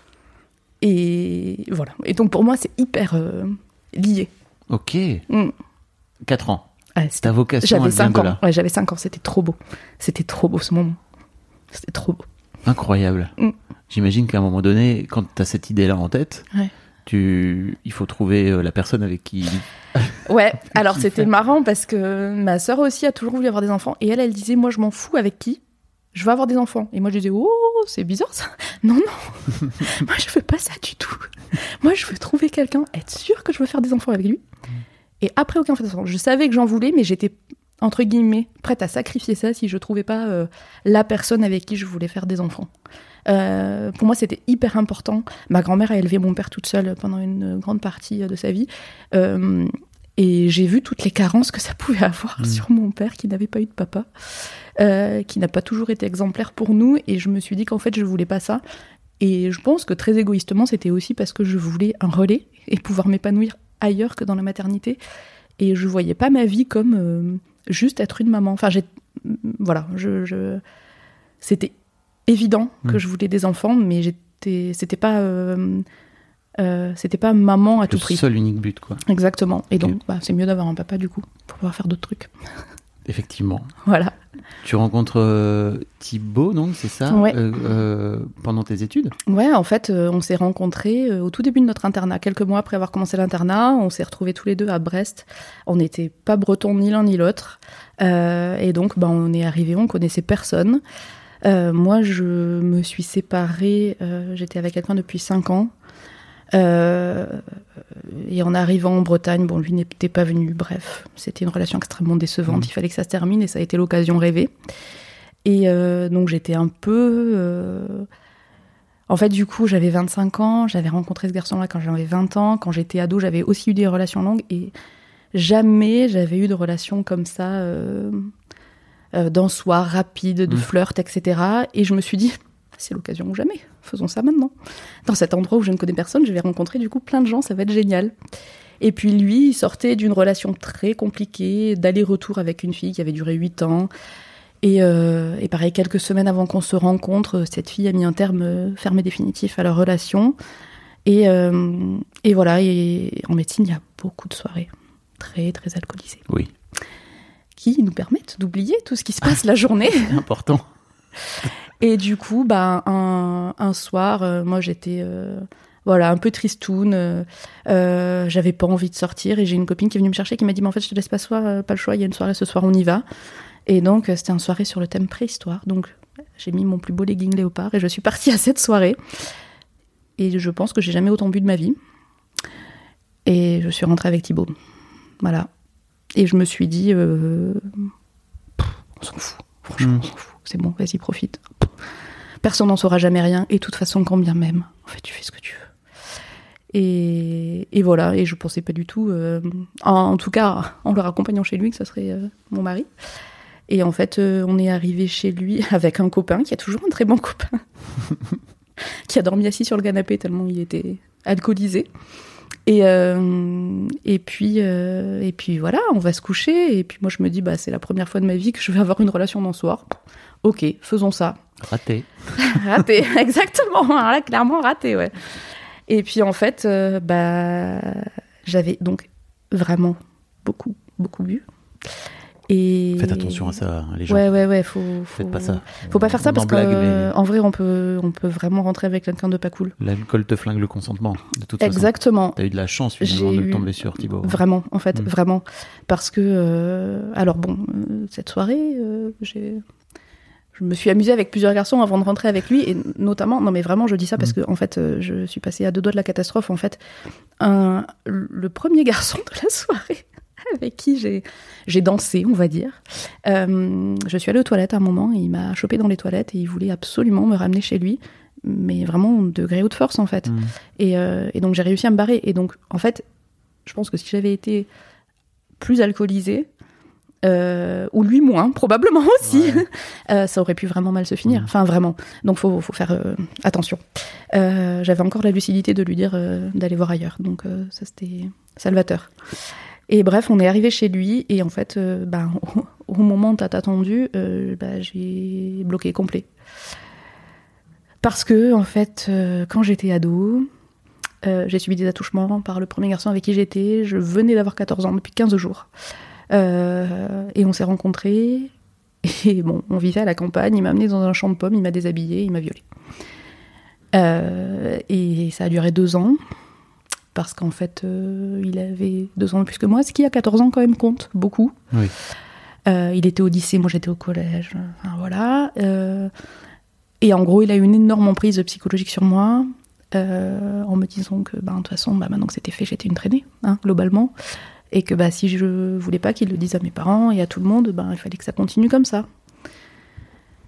Et voilà. Et donc pour moi, c'est hyper euh, lié. Ok. Mm. Quatre ans. Ouais, c'était- Ta vocation, j'avais elle vient cinq de ans. là. Ouais, j'avais cinq ans. C'était trop beau. C'était trop beau ce moment. C'était trop beau. Incroyable. Mm. J'imagine qu'à un moment donné, quand tu as cette idée-là en tête, Ouais. tu... il faut trouver euh, la personne avec qui... Ouais, alors Qui c'était fait. marrant parce que ma sœur aussi a toujours voulu avoir des enfants. Et elle, elle disait, moi je m'en fous avec qui, je veux avoir des enfants. Et moi je disais, oh, c'est bizarre ça. Non, non, moi je veux pas ça du tout. Moi je veux trouver quelqu'un, être sûre que je veux faire des enfants avec lui. Et après aucun fait d'enfant. Je savais que j'en voulais, mais j'étais, entre guillemets, prête à sacrifier ça si je trouvais pas euh, la personne avec qui je voulais faire des enfants. Euh, pour moi, c'était hyper important. Ma grand-mère a élevé mon père toute seule pendant une grande partie de sa vie. Euh, et j'ai vu toutes les carences que ça pouvait avoir mmh. sur mon père, qui n'avait pas eu de papa, euh, qui n'a pas toujours été exemplaire pour nous. Et je me suis dit qu'en fait, je voulais pas ça. Et je pense que très égoïstement, c'était aussi parce que je voulais un relais et pouvoir m'épanouir ailleurs que dans la maternité. Et je voyais pas ma vie comme euh, juste être une maman. Enfin, j'ai, voilà, je, je... c'était évident mmh. que je voulais des enfants, mais j'étais, c'était pas, euh, euh, c'était pas maman à tout prix. Le seul unique but, quoi. Exactement. Et okay. donc, bah, c'est mieux d'avoir un papa du coup pour pouvoir faire d'autres trucs. Effectivement. Voilà. Tu rencontres euh, Thibaut, donc c'est ça, ouais. euh, euh, pendant tes études ? Ouais, en fait, euh, on s'est rencontrés euh, au tout début de notre internat. Quelques mois après avoir commencé l'internat, on s'est retrouvés tous les deux à Brest. On n'était pas bretons ni l'un ni l'autre. Euh, et donc, bah, on est arrivés, on connaissait personne. Euh, moi, je me suis séparée, euh, j'étais avec quelqu'un depuis cinq ans. Euh, et en arrivant en Bretagne, bon, lui n'était pas venu, bref, c'était une relation extrêmement décevante, mmh. il fallait que ça se termine et ça a été l'occasion rêvée. Et euh, donc j'étais un peu... Euh... En fait, du coup, j'avais vingt-cinq ans, j'avais rencontré ce garçon-là quand j'avais vingt ans, quand j'étais ado, j'avais aussi eu des relations longues et jamais j'avais eu de relations comme ça, euh, euh, d'un soir rapide, de mmh. flirt, et cetera. Et je me suis dit... c'est l'occasion ou jamais, faisons ça maintenant. Dans cet endroit où je ne connais personne, je vais rencontrer du coup plein de gens, ça va être génial. Et puis lui, il sortait d'une relation très compliquée, d'aller-retour avec une fille qui avait duré huit ans. Et, euh, et pareil, quelques semaines avant qu'on se rencontre, cette fille a mis un terme ferme et définitif à leur relation. Et, euh, et voilà, et en médecine, il y a beaucoup de soirées très, très alcoolisées. Oui. Qui nous permettent d'oublier tout ce qui se passe la journée. C'est important. Et du coup, bah, un, un soir, euh, moi j'étais euh, voilà, un peu tristoune, euh, euh, j'avais pas envie de sortir et j'ai une copine qui est venue me chercher qui m'a dit mais en fait je te laisse pas, soir, euh, pas le choix, il y a une soirée ce soir, on y va. Et donc euh, c'était une soirée sur le thème préhistoire, donc j'ai mis mon plus beau legging léopard et je suis partie à cette soirée. Et je pense que j'ai jamais autant bu de ma vie. Et je suis rentrée avec Thibaut. Voilà. Et je me suis dit, euh, pff, on s'en fout, franchement mmh. on s'en fout. C'est bon, vas-y, profite. Personne n'en saura jamais rien. Et de toute façon, quand bien même, en fait, tu fais ce que tu veux. Et, et voilà, et je pensais pas du tout, euh, en, en tout cas, en le raccompagnant chez lui, que ça serait euh, mon mari. Et en fait, euh, on est arrivé chez lui avec un copain, qui a toujours un très bon copain, qui a dormi assis sur le canapé tellement il était alcoolisé. Et, euh, et, puis, euh, et puis voilà, on va se coucher. Et puis moi, je me dis, bah, c'est la première fois de ma vie que je vais avoir une relation d'un soir. Ok, faisons ça. Raté. Raté, exactement. Alors là, clairement raté, ouais. Et puis en fait, euh, bah, j'avais donc vraiment beaucoup, beaucoup bu. Et... Faites attention à ça, hein, les gens. Ouais, ouais, ouais, faut, faut... Faites pas ça. Faut pas faire ça on parce qu'en mais... vrai, on peut, on peut vraiment rentrer avec quelqu'un de pas cool. L'alcool te flingue le consentement, de toute Exactement. façon. T'as eu de la chance, finalement, J'ai de eu... tomber sur Thibaut. Vraiment, en fait, mmh. vraiment. Parce que, euh... alors bon, euh, cette soirée, euh, j'ai... je me suis amusée avec plusieurs garçons avant de rentrer avec lui, et notamment, non mais vraiment, je dis ça parce mmh. que, en fait, euh, je suis passée à deux doigts de la catastrophe. En fait, un... le premier garçon de la soirée avec qui j'ai, j'ai dansé, on va dire. Euh, je suis allée aux toilettes à un moment, et il m'a chopée dans les toilettes et il voulait absolument me ramener chez lui, mais vraiment de gré ou de force, en fait. Mmh. Et, euh, et donc, j'ai réussi à me barrer. Et donc, en fait, je pense que si j'avais été plus alcoolisée, euh, ou lui moins, probablement aussi, ouais. euh, ça aurait pu vraiment mal se finir. Mmh. Enfin, vraiment. Donc, il faut, faut faire euh, attention. Euh, j'avais encore la lucidité de lui dire euh, d'aller voir ailleurs. Donc, euh, ça, c'était salvateur. Et bref, on est arrivé chez lui, et en fait, euh, bah, au, au moment où t'as attendu, euh, bah, j'ai bloqué complet. Parce que, en fait, euh, quand j'étais ado, euh, j'ai subi des attouchements par le premier garçon avec qui j'étais. Je venais d'avoir quatorze ans, depuis quinze jours. Euh, et on s'est rencontrés, et bon, on vivait à la campagne, il m'a amené dans un champ de pommes, il m'a déshabillée, il m'a violée. Euh, et ça a duré deux ans. Parce qu'en fait, euh, il avait deux ans de plus que moi, ce qui, à quatorze ans, quand même, compte beaucoup. Oui. Euh, il était au lycée, moi j'étais au collège, enfin voilà. Euh, et en gros, il a eu une énorme emprise psychologique sur moi, euh, en me disant que, bah, de toute façon, bah, maintenant que c'était fait, j'étais une traînée, hein, globalement. Et que bah, si je voulais pas qu'il le dise à mes parents et à tout le monde, bah, il fallait que ça continue comme ça.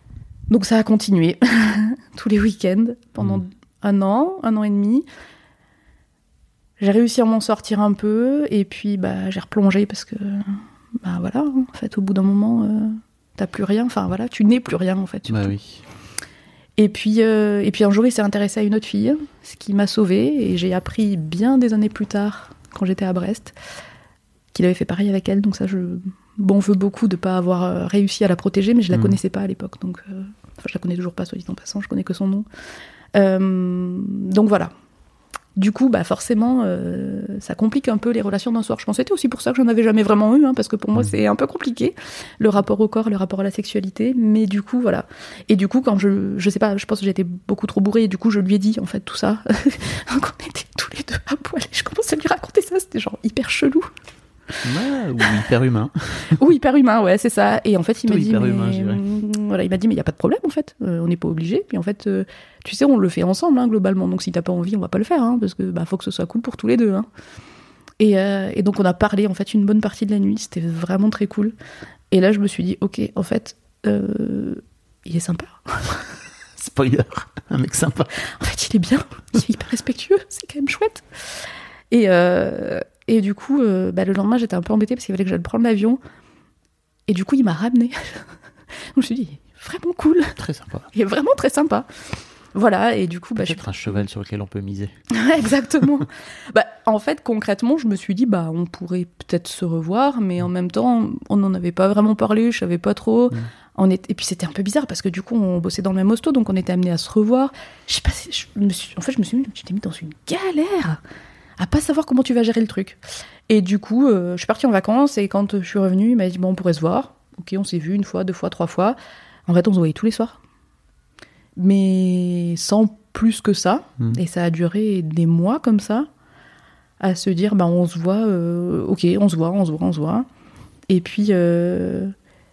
Donc ça a continué tous les week-ends pendant mmh. un an, un an et demi. J'ai réussi à m'en sortir un peu et puis bah, j'ai replongé parce que bah voilà, en fait au bout d'un moment euh, t'as plus rien, enfin voilà, tu n'es plus rien en fait. Bah oui. Et puis, euh, et puis un jour il s'est intéressé à une autre fille, ce qui m'a sauvée et j'ai appris bien des années plus tard, quand j'étais à Brest, qu'il avait fait pareil avec elle, donc ça je m'en veux beaucoup de ne pas avoir réussi à la protéger, mais je la mmh. connaissais pas à l'époque, donc euh, enfin je la connais toujours pas, soit dit en passant, je connais que son nom. Euh, donc voilà. Du coup, bah forcément, euh, ça complique un peu les relations d'un soir. Je pense que c'était aussi pour ça que j'en avais jamais vraiment eu, hein, parce que pour moi, c'est un peu compliqué, le rapport au corps, le rapport à la sexualité. Mais du coup, voilà. Et du coup, quand je, je sais pas, je pense que j'étais beaucoup trop bourrée, et du coup, je lui ai dit, en fait, tout ça. Quand on était tous les deux à poil, et je commençais à lui raconter ça, c'était genre hyper chelou. Ouais, ou hyper humain. Ou hyper humain, ouais, c'est ça. Et en fait, il m'a dit, hyper mais... humain, voilà, il m'a dit, mais il y a pas de problème, en fait. Euh, on n'est pas obligé. Puis en fait, euh, tu sais, on le fait ensemble, hein, globalement. Donc si t'as pas envie, on va pas le faire, hein, parce que bah faut que ce soit cool pour tous les deux. Hein. Et, euh, et donc on a parlé en fait une bonne partie de la nuit. C'était vraiment très cool. Et là, je me suis dit, ok, en fait, euh, il est sympa. Spoiler, un mec sympa. En fait, il est bien. Il est hyper respectueux. C'est quand même chouette. Et euh, Et du coup, euh, bah, le lendemain, j'étais un peu embêtée parce qu'il fallait que j'aille prendre l'avion. Et du coup, il m'a ramenée. Donc je me suis dit, vraiment cool. Très sympa. Il est vraiment très sympa. Voilà, et du coup... Bah, Peut-être je... un cheval sur lequel on peut miser. Exactement. bah, en fait, concrètement, je me suis dit, bah, on pourrait peut-être se revoir, mais en même temps, on n'en avait pas vraiment parlé, je savais pas trop. Mmh. On est... Et puis c'était un peu bizarre parce que du coup, on bossait dans le même hosto, donc on était amenés à se revoir. Je sais pas, je me suis... en fait, je me suis mis, tu t'es mis dans une galère à pas savoir comment tu vas gérer le truc. Et du coup, euh, je suis partie en vacances et quand je suis revenue, il m'a dit bon, on pourrait se voir. Ok, on s'est vu une fois, deux fois, trois fois. En fait, on se voyait tous les soirs, mais sans plus que ça. Mmh. Et ça a duré des mois comme ça, à se dire bah on se voit, euh, ok, on se voit, on se voit, on se voit. Et puis, euh...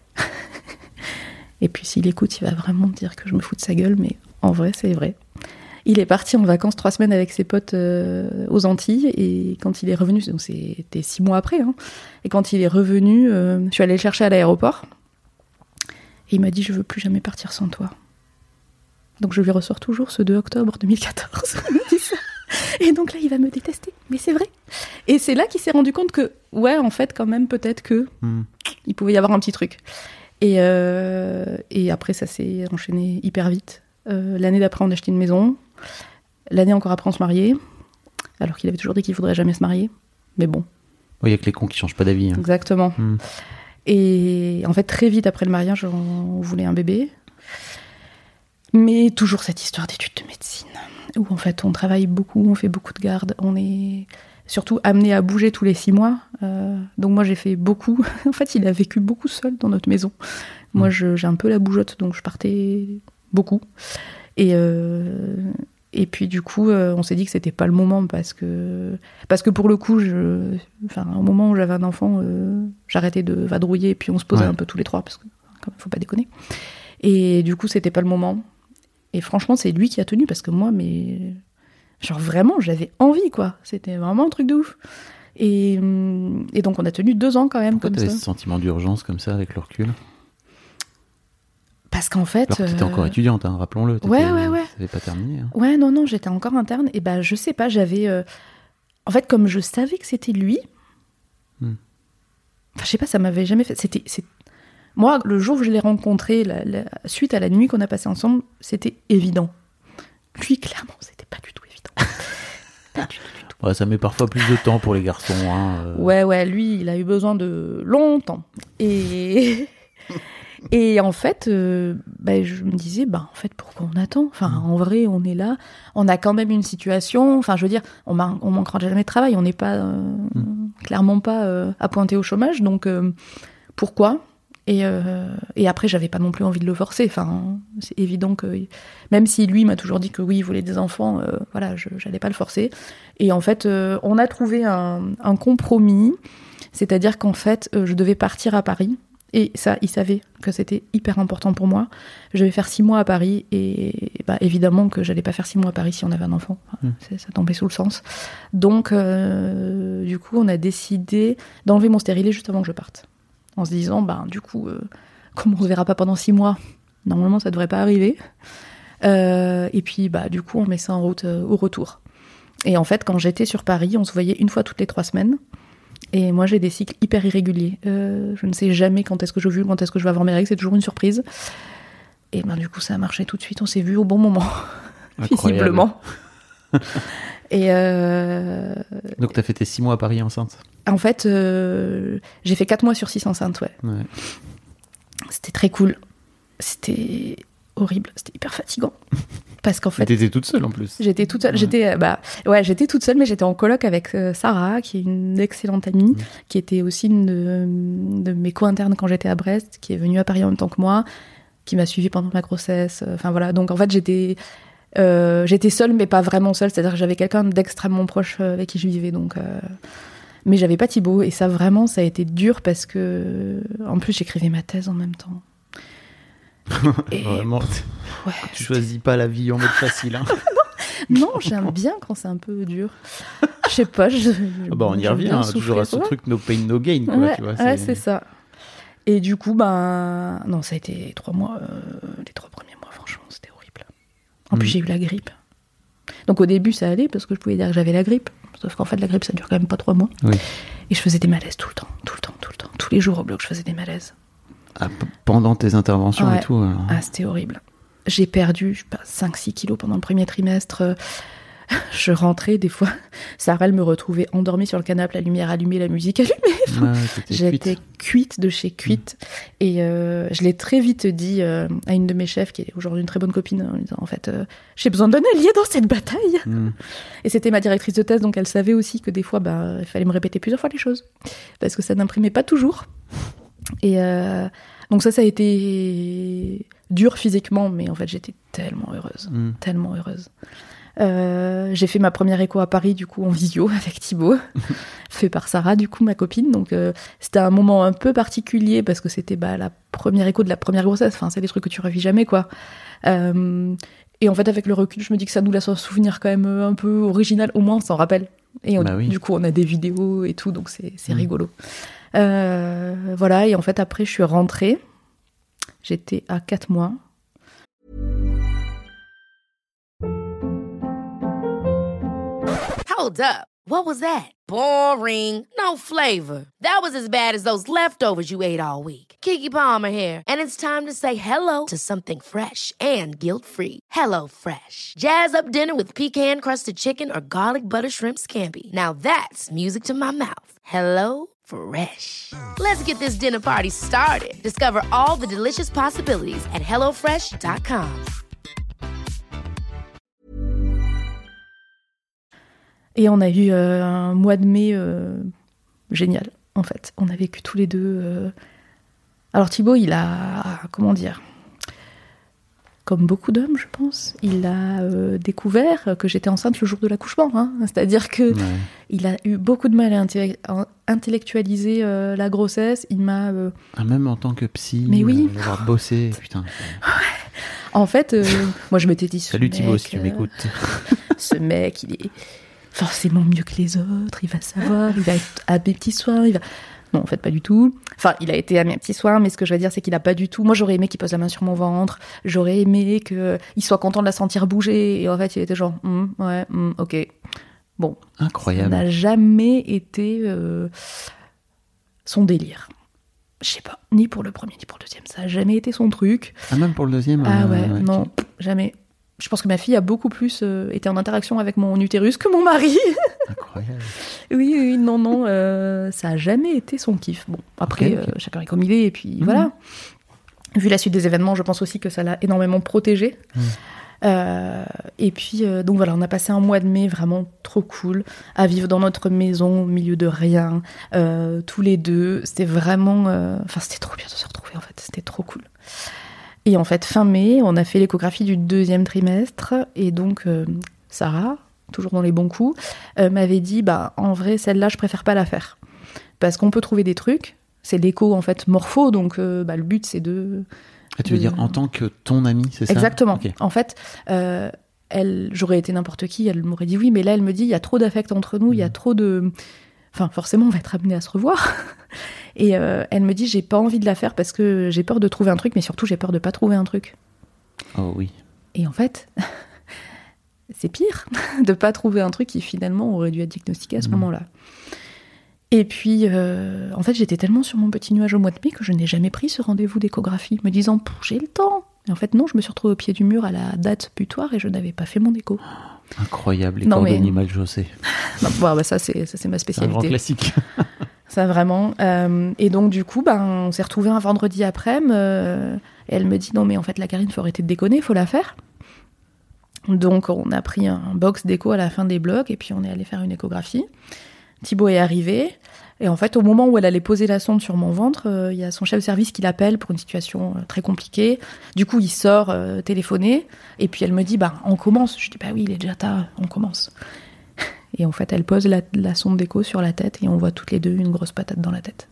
et puis s'il écoute, il va vraiment dire que je me fous de sa gueule, mais en vrai, c'est vrai. Il est parti en vacances trois semaines avec ses potes euh, aux Antilles et quand il est revenu, donc c'était six mois après, hein, et quand il est revenu, euh, je suis allée le chercher à l'aéroport et il m'a dit « Je veux plus jamais partir sans toi ». Donc je lui ressors toujours ce deux octobre deux mille quatorze. Il me dit ça. Et donc là, il va me détester, mais c'est vrai. Et c'est là qu'il s'est rendu compte que, ouais, en fait, quand même, peut-être que mmh. il pouvait y avoir un petit truc. Et, euh, et après, ça s'est enchaîné hyper vite. Euh, l'année d'après, on a acheté une maison. L'année encore après, on se mariait. Alors qu'il avait toujours dit qu'il ne faudrait jamais se marier. Mais bon. Il n'y a que les cons qui ne changent pas d'avis. Hein. Exactement. Mmh. Et en fait, très vite après le mariage, on voulait un bébé. Mais toujours cette histoire d'études de médecine. Où en fait, on travaille beaucoup, on fait beaucoup de gardes. On est surtout amené à bouger tous les six mois. Euh, donc moi, j'ai fait beaucoup. En fait, il a vécu beaucoup seul dans notre maison. Mmh. Moi, je, j'ai un peu la bougeotte, donc je partais beaucoup. Et, euh, et puis du coup, euh, on s'est dit que c'était pas le moment parce que, parce que pour le coup, je, enfin, au moment où j'avais un enfant, euh, j'arrêtais de vadrouiller et puis on se posait ouais. un peu tous les trois parce que quand même, faut pas déconner. Et du coup, c'était pas le moment. Et franchement, c'est lui qui a tenu parce que moi, mais genre vraiment, j'avais envie quoi. C'était vraiment un truc de ouf. Et, et donc, on a tenu deux ans quand même. Pourquoi comme t'avais ça. ce sentiment d'urgence comme ça avec le recul ? Parce qu'en fait... Alors que t'étais euh... encore étudiante, hein, rappelons-le. T'étais... Ouais, ouais, ouais. T'avais pas terminé. Hein. Ouais, non, non, j'étais encore interne. Et ben, je sais pas, j'avais... Euh... En fait, comme je savais que c'était lui... Hmm. Enfin, je sais pas, ça m'avait jamais fait... C'était... C'est... Moi, le jour où je l'ai rencontré, la, la... suite à la nuit qu'on a passée ensemble, c'était évident. Lui, clairement, c'était pas du tout évident. Pas du tout, du tout. Ouais, ça met parfois plus de temps pour les garçons. Hein, euh... Ouais, ouais, lui, il a eu besoin de longtemps. Et... Et en fait, euh, bah, je me disais, bah, en fait, pourquoi on attend ? Enfin, mmh. en vrai, on est là, on a quand même une situation. Enfin, je veux dire, on, man- on manquera jamais de travail, on n'est pas, euh, mmh. clairement pas euh, appointé au chômage, donc euh, pourquoi ? Et, euh, et après, j'avais pas non plus envie de le forcer. Enfin, c'est évident que, même si lui m'a toujours dit que oui, il voulait des enfants, euh, voilà, je, j'allais pas le forcer. Et en fait, euh, on a trouvé un, un compromis, c'est-à-dire qu'en fait, euh, je devais partir à Paris. Et ça, il savait que c'était hyper important pour moi. Je devais faire six mois à Paris et bah, évidemment que j'allais pas faire six mois à Paris si on avait un enfant. Enfin, mmh. Ça tombait sous le sens. Donc, euh, du coup, on a décidé d'enlever mon stérilet juste avant que je parte. En se disant, bah, du coup, euh, comme on se verra pas pendant six mois, Normalement, ça devrait pas arriver. Euh, et puis, bah, du coup, on met ça en route euh, au retour. Et en fait, quand j'étais sur Paris, on se voyait une fois toutes les trois semaines. Et moi, j'ai des cycles hyper irréguliers. Euh, je ne sais jamais quand est-ce que je vu, quand est-ce que je vais avoir mes règles. C'est toujours une surprise. Et ben, du coup, ça a marché tout de suite. On s'est vu au bon moment, visiblement. Et euh... Donc, tu as fait tes six mois à Paris enceinte? En fait, euh, j'ai fait quatre mois sur six enceinte, ouais. ouais. C'était très cool. C'était horrible. C'était hyper fatigant. Parce qu'en fait... T'étais toute seule, en plus. J'étais toute seule. Ouais. J'étais, bah, ouais, j'étais toute seule, mais j'étais en coloc avec euh, Sarah, qui est une excellente amie, mmh. qui était aussi une de, de mes co-internes quand j'étais à Brest, qui est venue à Paris en même temps que moi, qui m'a suivie pendant ma grossesse. Enfin, voilà. Donc, en fait, j'étais... Euh, j'étais seule, mais pas vraiment seule. C'est-à-dire que j'avais quelqu'un d'extrêmement proche avec qui je vivais, donc... Euh... Mais j'avais pas Thibaut, et ça, vraiment, ça a été dur parce que... En plus, j'écrivais ma thèse en même temps. Et... Vraiment, ouais, tu choisis pas la vie en mode facile. Hein. non, non, j'aime bien quand c'est un peu dur. Je sais pas. Je, ah bah on y revient, hein, toujours à ce ouais. truc no pain, no gain. Quoi, ouais, tu vois, c'est... ouais, c'est ça. Et du coup, ben... Non, ça a été trois mois. Euh... Les trois premiers mois, franchement, c'était horrible. En mmh. plus, j'ai eu la grippe. Donc au début, ça allait parce que je pouvais dire que j'avais la grippe. Sauf qu'en fait, la grippe, ça dure quand même pas trois mois. Oui. Et je faisais des malaises tout le temps, tout le temps, tout le temps. Tous les jours au bloc, je faisais des malaises. Ah, p- pendant tes interventions ouais. et tout alors. Ah, c'était horrible. J'ai perdu, je sais pas, cinq six kilos pendant le premier trimestre. Je rentrais, des fois, Sarah, elle me retrouvait endormie sur le canapé, la lumière allumée, la musique allumée. Ouais, j'étais cuite. cuite de chez cuite. Mmh. Et euh, je l'ai très vite dit euh, à une de mes chefs, qui est aujourd'hui une très bonne copine, en disant, en fait, euh, j'ai besoin d'un allié dans cette bataille. Mmh. Et c'était ma directrice de thèse, donc elle savait aussi que des fois, bah, il fallait me répéter plusieurs fois les choses. Parce que ça n'imprimait pas toujours. Et euh, donc ça, ça a été dur physiquement, mais en fait, j'étais tellement heureuse. Mmh. Tellement heureuse. Euh, j'ai fait ma première écho à Paris, du coup, en visio, avec Thibaut, fait par Sarah, du coup, ma copine. Donc, euh, c'était un moment un peu particulier, parce que c'était bah, la première écho de la première grossesse. Enfin, c'est des trucs que tu revis jamais, quoi. Euh, et en fait, avec le recul, je me dis que ça nous laisse un souvenir quand même un peu original. Au moins, on s'en rappelle. Et on, bah oui. du coup, on a des vidéos et tout, donc c'est, c'est mmh. rigolo. Euh, voilà, et en fait, après, je suis rentrée. J'étais à quatre mois. Hold up. What was that? Boring. No flavor. That was as bad as those leftovers you ate all week. Keke Palmer here, and it's time to say hello to something fresh and guilt-free. Hello Fresh. Jazz up dinner with pecan-crusted chicken or garlic butter shrimp scampi. Now that's music to my mouth. Hello Fresh. Let's get this dinner party started. Discover all the delicious possibilities at hello fresh dot com. Et on a eu euh, un mois de mai euh, génial, en fait. On a vécu tous les deux. Euh... Alors Thibaut, il a, comment dire, comme beaucoup d'hommes, je pense, il a euh, découvert que j'étais enceinte le jour de l'accouchement. Hein. C'est-à-dire que ouais. il a eu beaucoup de mal à inté- intellectualiser euh, la grossesse. Il m'a... Euh... Ah, même en tant que psy, mais oui. euh, avoir bossé, putain. Ouais. En fait, euh, moi je m'étais dit... Salut Thibaut, mec, si tu m'écoutes. Euh, ce mec, il est... forcément mieux que les autres, il va savoir, il va être à mes petits soins, il va... Non, en fait, pas du tout. Enfin, il a été à mes petits soins, mais ce que je veux dire, c'est qu'il a pas du tout... Moi, j'aurais aimé qu'il pose la main sur mon ventre, j'aurais aimé qu'il soit content de la sentir bouger, et en fait, il était genre, mm, ouais, mm, ok. Bon. Incroyable. Ça n'a jamais été euh, son délire. Je sais pas, ni pour le premier, ni pour le deuxième, ça a jamais été son truc. Ah, même pour le deuxième Ah euh, ouais, ouais non, okay. jamais. Je pense que ma fille a beaucoup plus euh, été en interaction avec mon utérus que mon mari. Incroyable. Oui, oui, non, non, euh, ça a jamais été son kiff. Bon, après, okay, okay. Euh, chacun est comme il est, et puis mmh. voilà. Vu la suite des événements, je pense aussi que ça l'a énormément protégé. Mmh. Euh, et puis, euh, donc voilà, on a passé un mois de mai vraiment trop cool, à vivre dans notre maison, au milieu de rien, euh, tous les deux. C'était vraiment... Enfin, euh, c'était trop bien de se retrouver, en fait. C'était trop cool. Et en fait, fin mai, on a fait l'échographie du deuxième trimestre. Et donc, euh, Sarah, toujours dans les bons coups, euh, m'avait dit, bah, en vrai, celle-là, je préfère pas la faire. Parce qu'on peut trouver des trucs. C'est l'écho, en fait, morpho. Donc, euh, bah, le but, c'est de... Ah, tu veux de... dire en tant que ton amie, c'est ça ? Exactement. Okay. En fait, euh, elle, j'aurais été n'importe qui, elle m'aurait dit oui, mais là, elle me dit, il y a trop d'affect entre nous, il mmh. y a trop de... Enfin, forcément, on va être amenés à se revoir. Et euh, elle me dit, j'ai pas envie de la faire parce que j'ai peur de trouver un truc, mais surtout j'ai peur de pas trouver un truc. Oh oui. Et en fait, c'est pire de pas trouver un truc qui finalement aurait dû être diagnostiqué à ce mmh. moment-là. Et puis, euh, en fait, j'étais tellement sur mon petit nuage au mois de mai que je n'ai jamais pris ce rendez-vous d'échographie, me disant, j'ai le temps. Et en fait, non, je me suis retrouvée au pied du mur à la date butoir et je n'avais pas fait mon écho. Incroyable, les non, cordonniers mais... mal chaussés. Non, bah, ça, c'est, ça, c'est ma spécialité. C'est un grand classique. Ça, vraiment. Euh, et donc, du coup, ben, on s'est retrouvés un vendredi après-midi. Euh, et elle me dit, non, mais en fait, la Karine, il faut arrêter de déconner, il faut la faire. Donc, on a pris un box d'écho à la fin des blocs et puis on est allé faire une échographie. Thibaut est arrivé. Et en fait, au moment où elle allait poser la sonde sur mon ventre, il euh, y a son chef de service qui l'appelle pour une situation euh, très compliquée. Du coup, il sort euh, téléphoner. Et puis, elle me dit, bah, on commence. Je dis, bah oui, il est déjà tard, on commence. Et en fait, elle pose la, la sonde d'écho sur la tête et on voit toutes les deux une grosse patate dans la tête.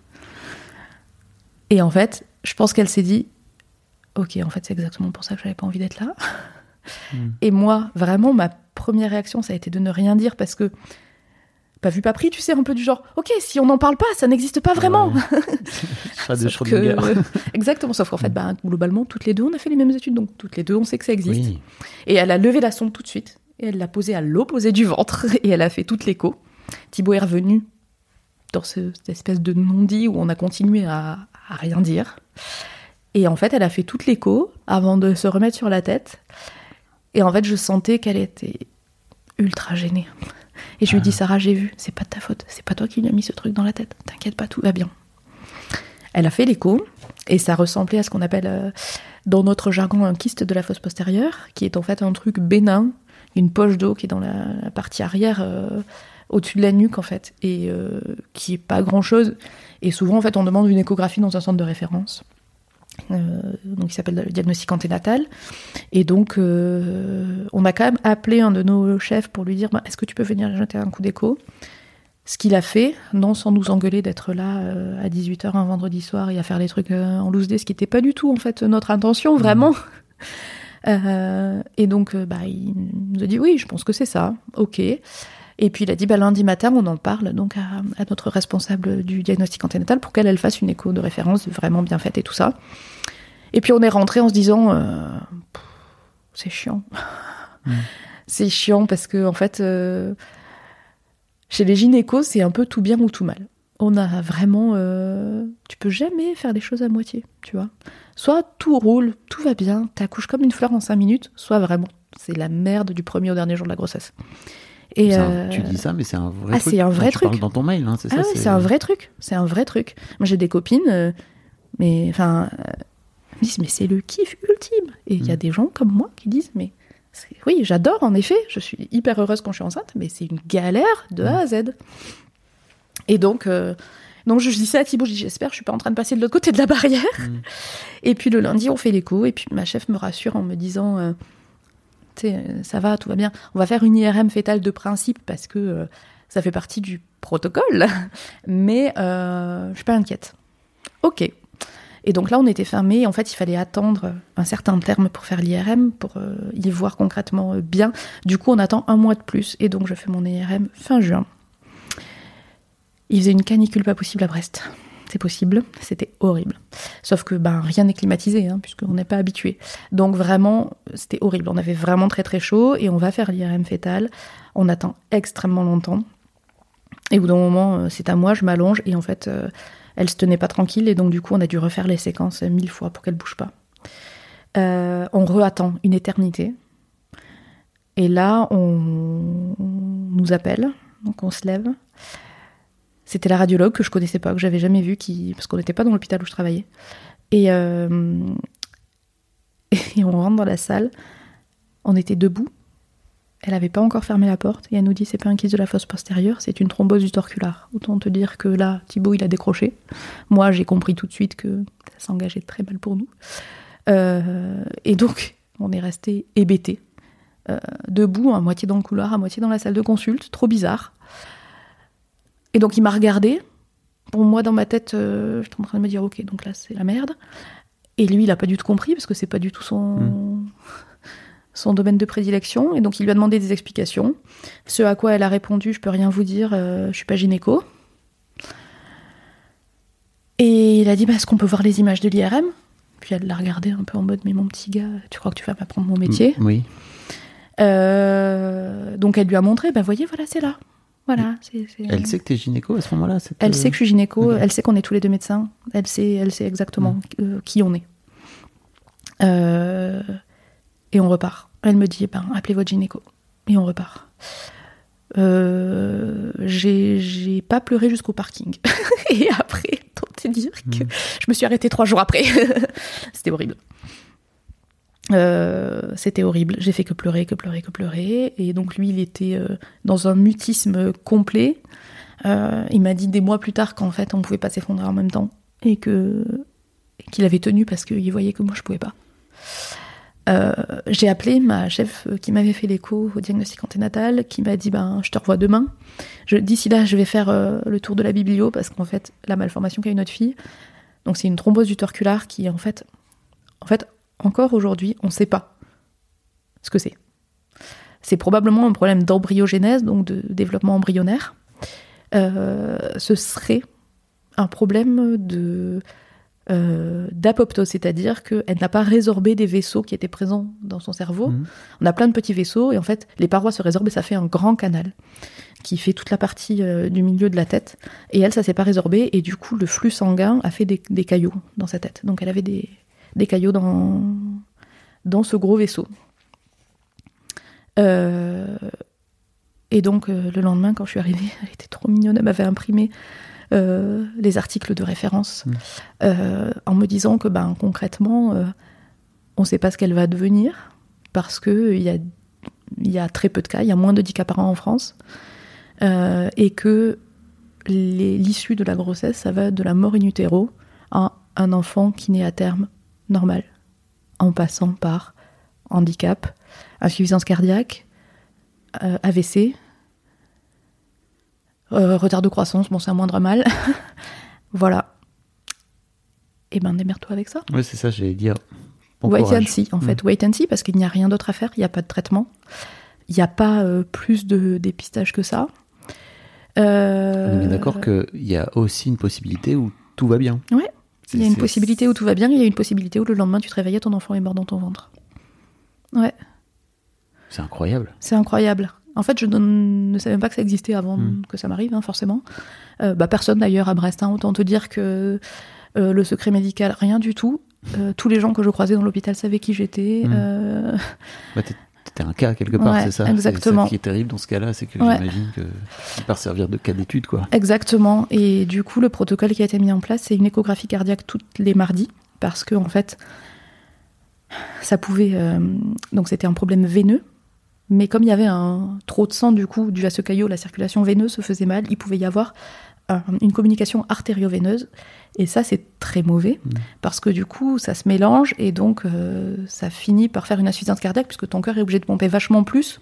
Et en fait, je pense qu'elle s'est dit, ok, en fait, c'est exactement pour ça que j'avais pas envie d'être là. Mmh. Et moi, vraiment, ma première réaction, ça a été de ne rien dire parce que pas vu, pas pris, tu sais, un peu du genre, ok, si on n'en parle pas, ça n'existe pas vraiment. Ouais. Ça de Schrödinger. Que... Exactement, sauf qu'en fait, bah, globalement, toutes les deux, on a fait les mêmes études, donc toutes les deux, on sait que ça existe. Oui. Et elle a levé la sonde tout de suite, et elle l'a posée à l'opposé du ventre, et elle a fait toute l'écho. Thibaut est revenu dans ce, cette espèce de non-dit où on a continué à, à rien dire. Et en fait, elle a fait toute l'écho avant de se remettre sur la tête. Et en fait, je sentais qu'elle était ultra gênée. Et je lui dis, Sarah, j'ai vu, c'est pas de ta faute, c'est pas toi qui lui as mis ce truc dans la tête, t'inquiète pas, tout va bien. Elle a fait l'écho, et ça ressemblait à ce qu'on appelle, euh, dans notre jargon, un kyste de la fosse postérieure, qui est en fait un truc bénin, une poche d'eau qui est dans la, la partie arrière, euh, au-dessus de la nuque, en fait, et euh, qui est pas grand-chose. Et souvent, en fait, on demande une échographie dans un centre de référence. Euh, donc il s'appelle le diagnostic anténatal et donc euh, on a quand même appelé un de nos chefs pour lui dire bah, est-ce que tu peux venir jeter un coup d'écho, ce qu'il a fait, non sans nous engueuler d'être là euh, à dix-huit heures un vendredi soir et à faire les trucs euh, en loose day, ce qui n'était pas du tout en fait notre intention vraiment. Mmh. euh, et donc euh, bah, il nous a dit oui, je pense que c'est ça, ok. Et puis il a dit bah, lundi matin on en parle donc à, à notre responsable du diagnostic anténatal pour qu'elle elle fasse une écho de référence vraiment bien faite et tout ça. Et puis on est rentré en se disant euh, c'est chiant. Mmh. C'est chiant parce que en fait euh, chez les gynécos c'est un peu tout bien ou tout mal. On a vraiment euh, tu peux jamais faire les choses à moitié, tu vois. Soit tout roule, tout va bien, t'accouches comme une fleur en cinq minutes, soit vraiment c'est la merde du premier au dernier jour de la grossesse. Et un, euh... tu dis ça, mais c'est un vrai ah, truc. C'est un vrai tu truc. parles dans ton mail, hein, c'est ah ça. Ouais, c'est... c'est un vrai truc. C'est un vrai truc. Moi, j'ai des copines, euh, mais enfin, euh, me disent mais c'est le kiff ultime. Et il mmh. y a des gens comme moi qui disent mais c'est... oui, j'adore en effet. Je suis hyper heureuse quand je suis enceinte, mais c'est une galère de mmh. A à Z. Et donc, euh, donc je dis ça à Thibaut. Je dis j'espère que je suis pas en train de passer de l'autre côté de la barrière. Mmh. Et puis le lundi, on fait l'écho. Et puis ma chef me rassure en me disant. Euh, ça va, tout va bien. On va faire une I R M fétale de principe parce que euh, ça fait partie du protocole, mais euh, je suis pas inquiète. Ok. Et donc là, on était fermés. En fait, il fallait attendre un certain terme pour faire l'I R M, pour euh, y voir concrètement euh, bien. Du coup, on attend un mois de plus. Et donc, je fais mon I R M fin juin. Il faisait une canicule pas possible à Brest. C'est possible, c'était horrible. Sauf que ben, rien n'est climatisé, hein, puisqu'on n'est pas habitué. Donc vraiment, c'était horrible. On avait vraiment très très chaud et on va faire l'I R M fétale. On attend extrêmement longtemps. Et au bout d'un moment, c'est à moi, je m'allonge et en fait, euh, elle se tenait pas tranquille et donc du coup, on a dû refaire les séquences mille fois pour qu'elle bouge pas. Euh, on re-attend une éternité. Et là, on nous appelle, donc on se lève. C'était la radiologue que je connaissais pas, que j'avais jamais vue, qui... parce qu'on n'était pas dans l'hôpital où je travaillais. Et, euh... et on rentre dans la salle, on était debout, elle n'avait pas encore fermé la porte, et elle nous dit c'est pas un kyste de la fosse postérieure, c'est une thrombose du torculaire. Autant te dire que là, Thibaut, il a décroché. Moi, j'ai compris tout de suite que ça s'engageait très mal pour nous. Euh... Et donc, on est restés hébétés, euh, debout, à moitié dans le couloir, à moitié dans la salle de consulte, trop bizarre. Et donc il m'a regardée. Pour moi, dans ma tête, euh, j'étais en train de me dire ok, donc là c'est la merde. Et lui, il a pas du tout compris parce que c'est pas du tout son mmh. son domaine de prédilection. Et donc il lui a demandé des explications. Ce à quoi elle a répondu je peux rien vous dire, euh, je suis pas gynéco. Et il a dit, bah, est-ce qu'on peut voir les images de l'I R M ? Puis elle l'a regardé un peu en mode, mais mon petit gars, tu crois que tu vas m'apprendre mon métier ? Oui. Euh, donc elle lui a montré, bah voyez, voilà, c'est là. Voilà, c'est, c'est... Elle sait que t'es gynéco à ce moment-là cette... Elle sait que je suis gynéco, okay. Elle sait qu'on est tous les deux médecins, elle sait, elle sait exactement mmh. euh, qui on est. Euh, et on repart. Elle me dit, ben, appelez votre gynéco. Et on repart. Euh, j'ai, j'ai pas pleuré jusqu'au parking. Et après, tant te dire que mmh. je me suis arrêtée trois jours après. C'était horrible. Euh, c'était horrible. J'ai fait que pleurer, que pleurer, que pleurer. Et donc lui, il était euh, dans un mutisme complet. Euh, il m'a dit des mois plus tard qu'en fait, on pouvait pas s'effondrer en même temps. Et que, qu'il avait tenu parce qu'il voyait que moi, je pouvais pas. Euh, j'ai appelé ma chef qui m'avait fait l'écho au diagnostic anténatal, qui m'a dit ben, je te revois demain. Je, d'ici là, je vais faire euh, le tour de la biblio parce qu'en fait, la malformation qu'a eu notre fille, donc c'est une thrombose du torculaire qui en fait, en fait, encore aujourd'hui, on ne sait pas ce que c'est. C'est probablement un problème d'embryogénèse, donc de développement embryonnaire. Euh, ce serait un problème de Euh, d'apoptose, c'est-à-dire qu'elle n'a pas résorbé des vaisseaux qui étaient présents dans son cerveau. Mmh. On a plein de petits vaisseaux et en fait les parois se résorbent et ça fait un grand canal qui fait toute la partie euh, du milieu de la tête, et elle, ça s'est pas résorbé et du coup le flux sanguin a fait des, des caillots dans sa tête, donc elle avait des, des caillots dans, dans ce gros vaisseau. Euh, et donc euh, le lendemain quand je suis arrivée, elle était trop mignonne, elle m'avait imprimé Euh, les articles de référence, mmh. euh, en me disant que ben, concrètement, euh, on ne sait pas ce qu'elle va devenir, parce qu'il y a, y a très peu de cas, il y a moins de dix cas par an en France, euh, et que les, l'issue de la grossesse, ça va de la mort in utero à un enfant qui naît à terme normal, en passant par handicap, insuffisance cardiaque, euh, A V C, Euh, retard de croissance, bon c'est un moindre mal. Voilà. Et ben démerde-toi avec ça. Oui, c'est ça, j'allais dire. Bon wait courage. and see, en mmh. fait. Wait and see, parce qu'il n'y a rien d'autre à faire, il n'y a pas de traitement. Il n'y a pas euh, plus de dépistage que ça. Euh... On est d'accord qu'il y a aussi une possibilité où tout va bien. Ouais, il y a une possibilité où tout va bien, il y a une possibilité où le lendemain tu te réveillais, ton enfant est mort dans ton ventre. Ouais. C'est incroyable. C'est incroyable. En fait, je ne savais même pas que ça existait avant mmh. que ça m'arrive, hein, forcément. Euh, bah, personne d'ailleurs à Brest, hein, autant te dire que euh, le secret médical, rien du tout. Euh, tous les gens que je croisais dans l'hôpital savaient qui j'étais. Mmh. Euh... Bah, t'es un cas quelque part, ouais, c'est ça. Exactement. C'est ça qui est terrible dans ce cas-là, c'est que ouais. j'imagine que c'est par servir de cas d'étude, quoi. Exactement. Et du coup, le protocole qui a été mis en place, c'est une échographie cardiaque tous les mardis, parce que en fait, ça pouvait. Euh... Donc, c'était un problème veineux. Mais comme il y avait un trop de sang, du coup, dû à ce caillot, la circulation veineuse se faisait mal, il pouvait y avoir un, une communication artério-veineuse. Et ça, c'est très mauvais, mmh. parce que du coup, ça se mélange, et donc euh, ça finit par faire une insuffisance cardiaque, puisque ton cœur est obligé de pomper vachement plus.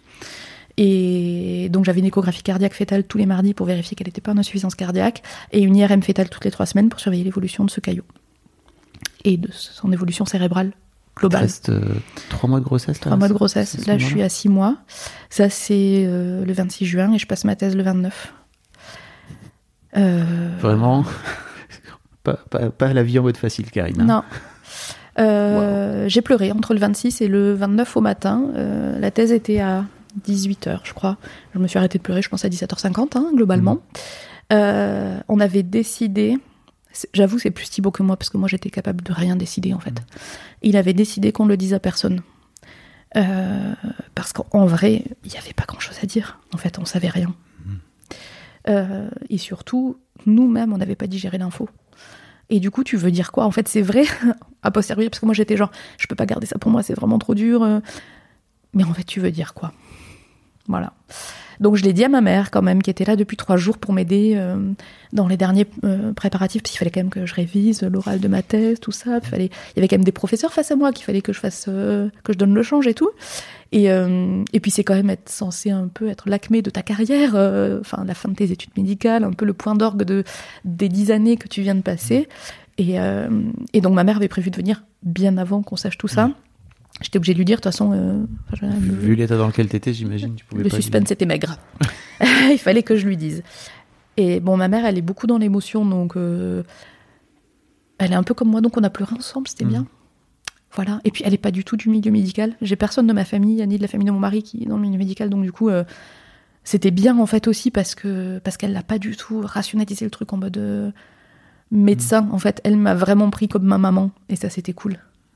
Et donc, j'avais une échographie cardiaque fétale tous les mardis pour vérifier qu'elle n'était pas en insuffisance cardiaque, et une I R M fétale toutes les trois semaines pour surveiller l'évolution de ce caillot. Et de son évolution cérébrale. Global. Il reste euh, trois mois de grossesse là. Trois mois de grossesse. Là, je suis à six mois. Ça, c'est euh, le vingt-six juin et je passe ma thèse le vingt-neuf. Euh... Vraiment pas, pas, pas la vie en mode facile, Karine. Hein. Non. Euh, wow. J'ai pleuré entre le vingt-six et le vingt-neuf au matin. Euh, la thèse était à dix-huit heures, je crois. Je me suis arrêtée de pleurer, je pense, à dix-sept heures cinquante, hein, globalement. Mmh. Euh, on avait décidé... J'avoue, c'est plus Thibaut que moi, parce que moi, j'étais capable de rien décider, en fait. Mmh. Il avait décidé qu'on ne le dise à personne. Euh, parce qu'en vrai, il n'y avait pas grand-chose à dire. En fait, on ne savait rien. Mmh. Euh, et surtout, nous-mêmes, on n'avait pas digéré l'info. Et du coup, tu veux dire quoi ? En fait, c'est vrai, a posteriori, parce que moi, j'étais genre, je peux pas garder ça pour moi, c'est vraiment trop dur. Mais en fait, tu veux dire quoi ? Voilà. Donc je l'ai dit à ma mère quand même, qui était là depuis trois jours pour m'aider euh, dans les derniers euh, préparatifs, parce qu'il fallait quand même que je révise l'oral de ma thèse, tout ça. Il, fallait... il y avait quand même des professeurs face à moi qu'il fallait que je fasse, euh, que je donne le change et tout. Et, euh, et puis c'est quand même être censé un peu être l'acmé de ta carrière, euh, enfin la fin de tes études médicales, un peu le point d'orgue de, des dix années que tu viens de passer. Et, euh, et donc ma mère avait prévu de venir bien avant qu'on sache tout ça. Mmh. J'étais obligée de lui dire, de toute façon... Euh, enfin, le, Vu l'état dans lequel t'étais, j'imagine, tu pouvais le pas... Le suspense lui... était maigre. Il fallait que je lui dise. Et bon, ma mère, elle est beaucoup dans l'émotion, donc... Euh, elle est un peu comme moi, donc on a pleuré ensemble, c'était mmh. bien. Voilà. Et puis elle est pas du tout du milieu médical. J'ai personne de ma famille, ni de la famille de mon mari qui est dans le milieu médical, donc du coup, euh, c'était bien en fait aussi parce que parce qu'elle l'a pas du tout rationalisé le truc en mode euh, médecin. Mmh. En fait, elle m'a vraiment pris comme ma maman, et ça c'était cool.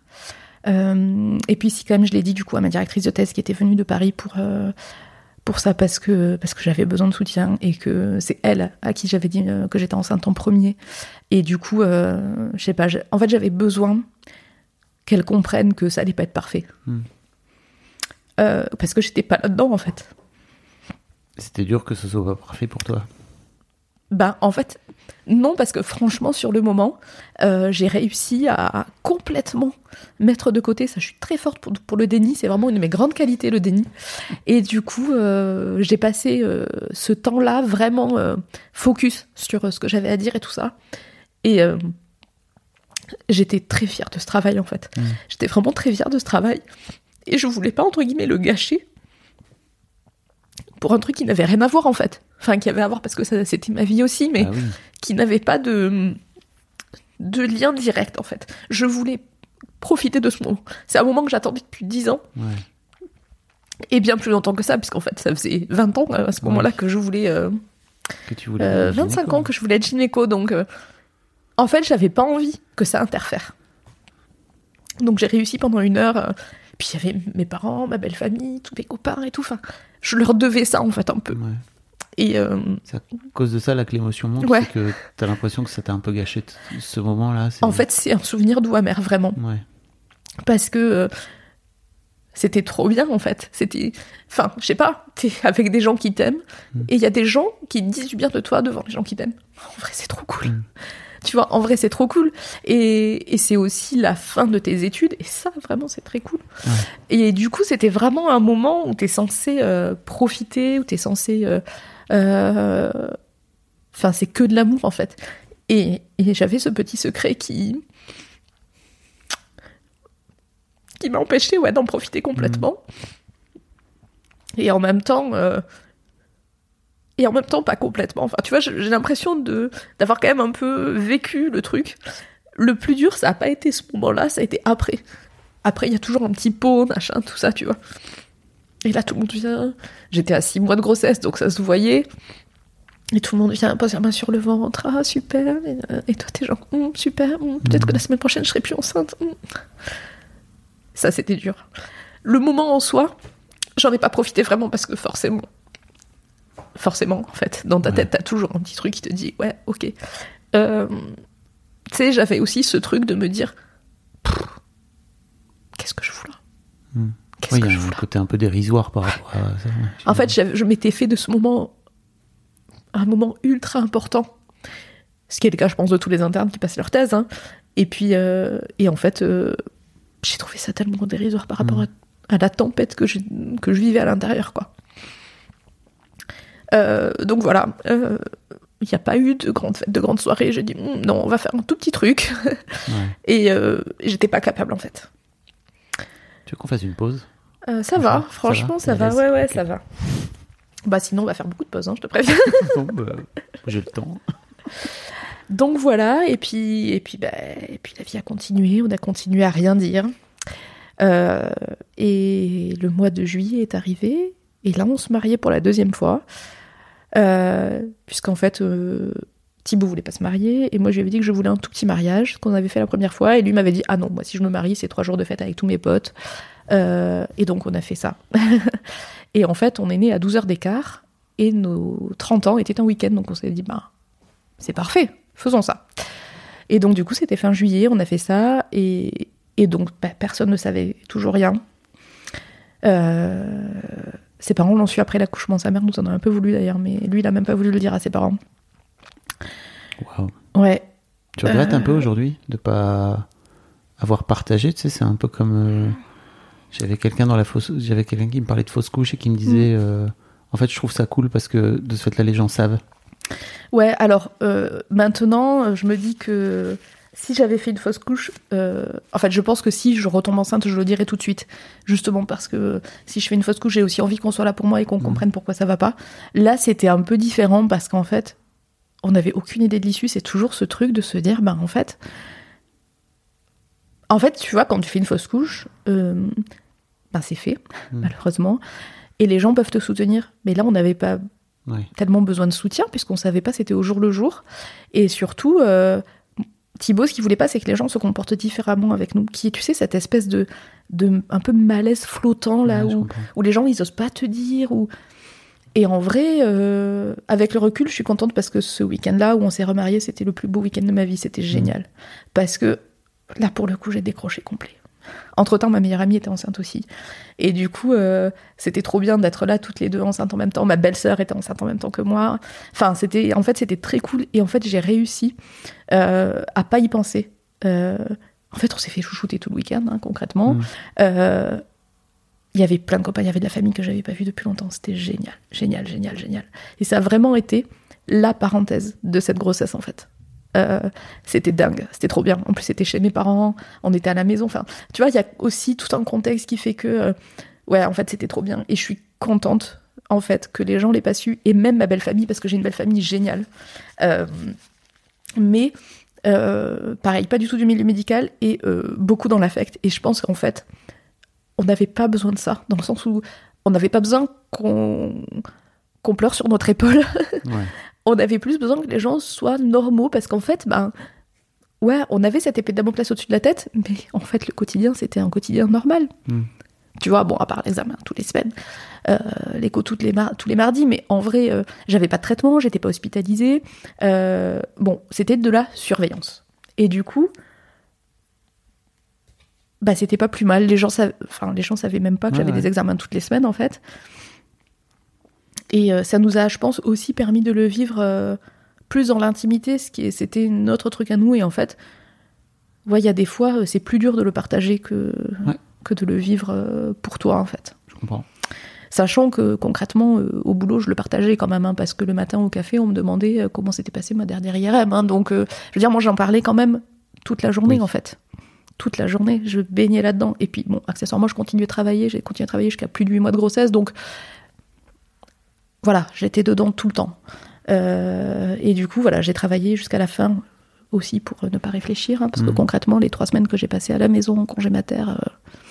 Euh, et puis si quand même je l'ai dit du coup à ma directrice de thèse qui était venue de Paris pour euh, pour ça parce que parce que j'avais besoin de soutien et que c'est elle à qui j'avais dit euh, que j'étais enceinte en premier, et du coup euh, je sais pas, en fait j'avais besoin qu'elle comprenne que ça allait pas être parfait mmh. euh, parce que j'étais pas là-dedans en fait. C'était dur que ce soit pas parfait pour toi? Ben en fait non, parce que franchement sur le moment euh, j'ai réussi à complètement mettre de côté ça. Je suis très forte pour, pour le déni, c'est vraiment une de mes grandes qualités, le déni, et du coup euh, j'ai passé euh, ce temps-là vraiment euh, focus sur euh, ce que j'avais à dire et tout ça, et euh, j'étais très fière de ce travail en fait. Mmh. J'étais vraiment très fière de ce travail et je voulais pas entre guillemets le gâcher pour un truc qui n'avait rien à voir en fait. Enfin, qui avait à voir parce que ça, c'était ma vie aussi, mais ah oui. qui n'avait pas de, de lien direct en fait. Je voulais profiter de ce moment. C'est un moment que j'attendais depuis dix ans. Ouais. Et bien plus longtemps que ça, puisqu'en fait, ça faisait vingt ans à ce moment-là ouais. que je voulais... Euh, que tu voulais euh, vingt-cinq ans que je voulais être gynéco. Donc, euh, en fait, j'avais pas envie que ça interfère. Donc, j'ai réussi pendant une heure... Euh, puis il y avait mes parents, ma belle famille, tous mes copains et tout. Enfin, je leur devais ça en fait un peu. Ouais. Et euh... c'est à cause de ça là que l'émotion monte, ouais. c'est que t'as l'impression que ça t'a un peu gâché t- ce moment-là. C'est... En fait, c'est un souvenir doux amer vraiment. Ouais. Parce que euh, c'était trop bien en fait. C'était, enfin, je sais pas, t'es avec des gens qui t'aiment mmh. et il y a des gens qui disent du bien de toi devant les gens qui t'aiment. En vrai, c'est trop cool. Mmh. Tu vois, en vrai, c'est trop cool. Et, et c'est aussi la fin de tes études. Et ça, vraiment, c'est très cool. Ouais. Et du coup, c'était vraiment un moment où t'es censé euh, profiter, où t'es censé... Euh, euh... Enfin, c'est que de l'amour, en fait. Et, et j'avais ce petit secret qui... qui m'a empêché ouais, d'en profiter complètement. Mmh. Et en même temps... Euh... Et en même temps, pas complètement. Enfin, tu vois, j'ai l'impression de, d'avoir quand même un peu vécu le truc. Le plus dur, ça a pas été ce moment-là, ça a été après. Après, il y a toujours un petit pot, machin, tout ça, tu vois. Et là, tout le monde vient. J'étais à six mois de grossesse, donc ça se voyait. Et tout le monde vient poser la main sur le ventre. Ah, super. Et, et toi, t'es genre, mm, super. Mm, peut-être mmh. que la semaine prochaine, je serai plus enceinte. Mm. Ça, c'était dur. Le moment en soi, j'en ai pas profité vraiment parce que forcément... Forcément, en fait, dans ta ouais. tête, t'as toujours un petit truc qui te dit « Ouais, ok. Euh, » Tu sais, j'avais aussi ce truc de me dire « Qu'est-ce que je fous là mmh. Qu'est-ce oui, que il y je a fous un là ?» côté un peu dérisoire par rapport à ça. En fait, je m'étais fait de ce moment un moment ultra important. Ce qui est le cas, je pense, de tous les internes qui passent leur thèse. Hein. Et puis, euh, et en fait, euh, j'ai trouvé ça tellement dérisoire par rapport mmh. à, à la tempête que je, que je vivais à l'intérieur, quoi. Euh, donc voilà, il euh, n'y a pas eu de grande fête, de grande soirée. J'ai dit mmm, non, on va faire un tout petit truc. Ouais. Et euh, j'étais pas capable en fait. Tu veux qu'on fasse une pause euh, Ça va, va, franchement, ça va, ça va. ouais, ouais, okay. ça va. Bah sinon, on va faire beaucoup de pauses, hein, je te préviens. Bon, bah, j'ai le temps. Donc voilà, et puis, et puis, bah, et puis la vie a continué. On a continué à rien dire. Euh, et le mois de juillet est arrivé. Et là, on se mariait pour la deuxième fois. Euh, puisqu'en fait, euh, Thibaut voulait pas se marier. Et moi, je lui avais dit que je voulais un tout petit mariage, ce qu'on avait fait la première fois. Et lui m'avait dit « Ah non, moi, si je me marie, c'est trois jours de fête avec tous mes potes. Euh, » Et donc, on a fait ça. Et en fait, on est nés à douze heures d'écart. Et nos trente ans étaient un week-end. Donc, on s'est dit « Bah, c'est parfait, faisons ça. » Et donc, du coup, c'était fin juillet, on a fait ça. Et, et donc, bah, personne ne savait toujours rien. Euh... Ses parents l'ont su après l'accouchement. Sa mère nous en a un peu voulu d'ailleurs, mais lui, il a même pas voulu le dire à ses parents. Waouh. Ouais. Tu regrettes euh... un peu aujourd'hui de pas avoir partagé, tu sais, c'est un peu comme euh... j'avais quelqu'un dans la fausse, j'avais quelqu'un qui me parlait de fausse couche et qui me disait, mmh. euh... en fait, je trouve ça cool parce que de ce fait-là, les gens savent. Ouais. Alors euh, maintenant, je me dis que si j'avais fait une fausse couche, euh, en fait, je pense que si je retombe enceinte, je le dirais tout de suite. Justement parce que si je fais une fausse couche, j'ai aussi envie qu'on soit là pour moi et qu'on mmh. comprenne pourquoi ça va pas. Là, c'était un peu différent parce qu'en fait, on n'avait aucune idée de l'issue. C'est toujours ce truc de se dire, ben en fait, En fait, tu vois, quand tu fais une fausse couche, euh, ben c'est fait, mmh. malheureusement. Et les gens peuvent te soutenir. Mais là, on n'avait pas ouais. tellement besoin de soutien, puisqu'on ne savait pas, c'était au jour le jour. Et surtout, euh, Thibaut, ce qu'il voulait pas, c'est que les gens se comportent différemment avec nous. Qui est, tu sais, cette espèce de, de un peu malaise flottant, là, ouais, où, où les gens, ils osent pas te dire. Ou... Et en vrai, euh, avec le recul, je suis contente parce que ce week-end-là, où on s'est remariés, c'était le plus beau week-end de ma vie. C'était génial. Mmh. Parce que là, pour le coup, j'ai décroché complet. Entre-temps, ma meilleure amie était enceinte aussi. Et du coup, euh, c'était trop bien d'être là, toutes les deux enceintes en même temps. Ma belle-sœur était enceinte en même temps que moi. Enfin, c'était, en fait, c'était très cool. Et en fait, j'ai réussi euh, à pas y penser. Euh, en fait, on s'est fait chouchouter tout le week-end, hein, concrètement. Mmh. Euh, il y avait plein de copains, il y avait de la famille que j'avais pas vue depuis longtemps. C'était génial, génial, génial, génial. Et ça a vraiment été la parenthèse de cette grossesse, en fait. Euh, c'était dingue, c'était trop bien. En plus, c'était chez mes parents, on était à la maison. Enfin, tu vois, il y a aussi tout un contexte qui fait que, euh, ouais, en fait, c'était trop bien. Et je suis contente, en fait, que les gens l'aient pas su, et même ma belle famille, parce que j'ai une belle famille géniale. Euh, mais, euh, pareil, pas du tout du milieu médical, et euh, beaucoup dans l'affect. Et je pense qu'en fait, on n'avait pas besoin de ça, dans le sens où on n'avait pas besoin qu'on, qu'on pleure sur notre épaule. Ouais. On avait plus besoin que les gens soient normaux, parce qu'en fait, ben, ouais, on avait cette épée de Damoclès au-dessus de la tête, mais en fait, le quotidien, c'était un quotidien normal. Mm. Tu vois, bon, à part l'examen toutes les semaines, euh, l'écho toutes les mar- tous les mardis, mais en vrai, euh, j'avais pas de traitement, j'étais pas hospitalisée. Euh, bon, c'était de la surveillance. Et du coup, bah, c'était pas plus mal. Les gens, sav- enfin, les gens savaient même pas que ouais, j'avais ouais. des examens toutes les semaines, en fait. Et euh, ça nous a, je pense, aussi permis de le vivre euh, plus dans l'intimité, ce qui est, c'était notre truc à nous. Et en fait, ouais, il y a des fois, euh, c'est plus dur de le partager que, ouais. que de le vivre euh, pour toi, en fait. Je comprends. Sachant que, concrètement, euh, au boulot, je le partageais quand même, hein, parce que le matin au café, on me demandait euh, comment s'était passée ma dernière I R M. Hein, donc, euh, je veux dire, moi, j'en parlais quand même toute la journée, oui. en fait. Toute la journée, je baignais là-dedans. Et puis, bon, accessoirement, je continuais de travailler. J'ai continué à travailler jusqu'à plus de huit mois de grossesse, donc... Voilà, j'étais dedans tout le temps. Euh, et du coup, voilà, j'ai travaillé jusqu'à la fin aussi pour ne pas réfléchir, hein, parce mmh. que concrètement, les trois semaines que j'ai passées à la maison en congé mater... Euh...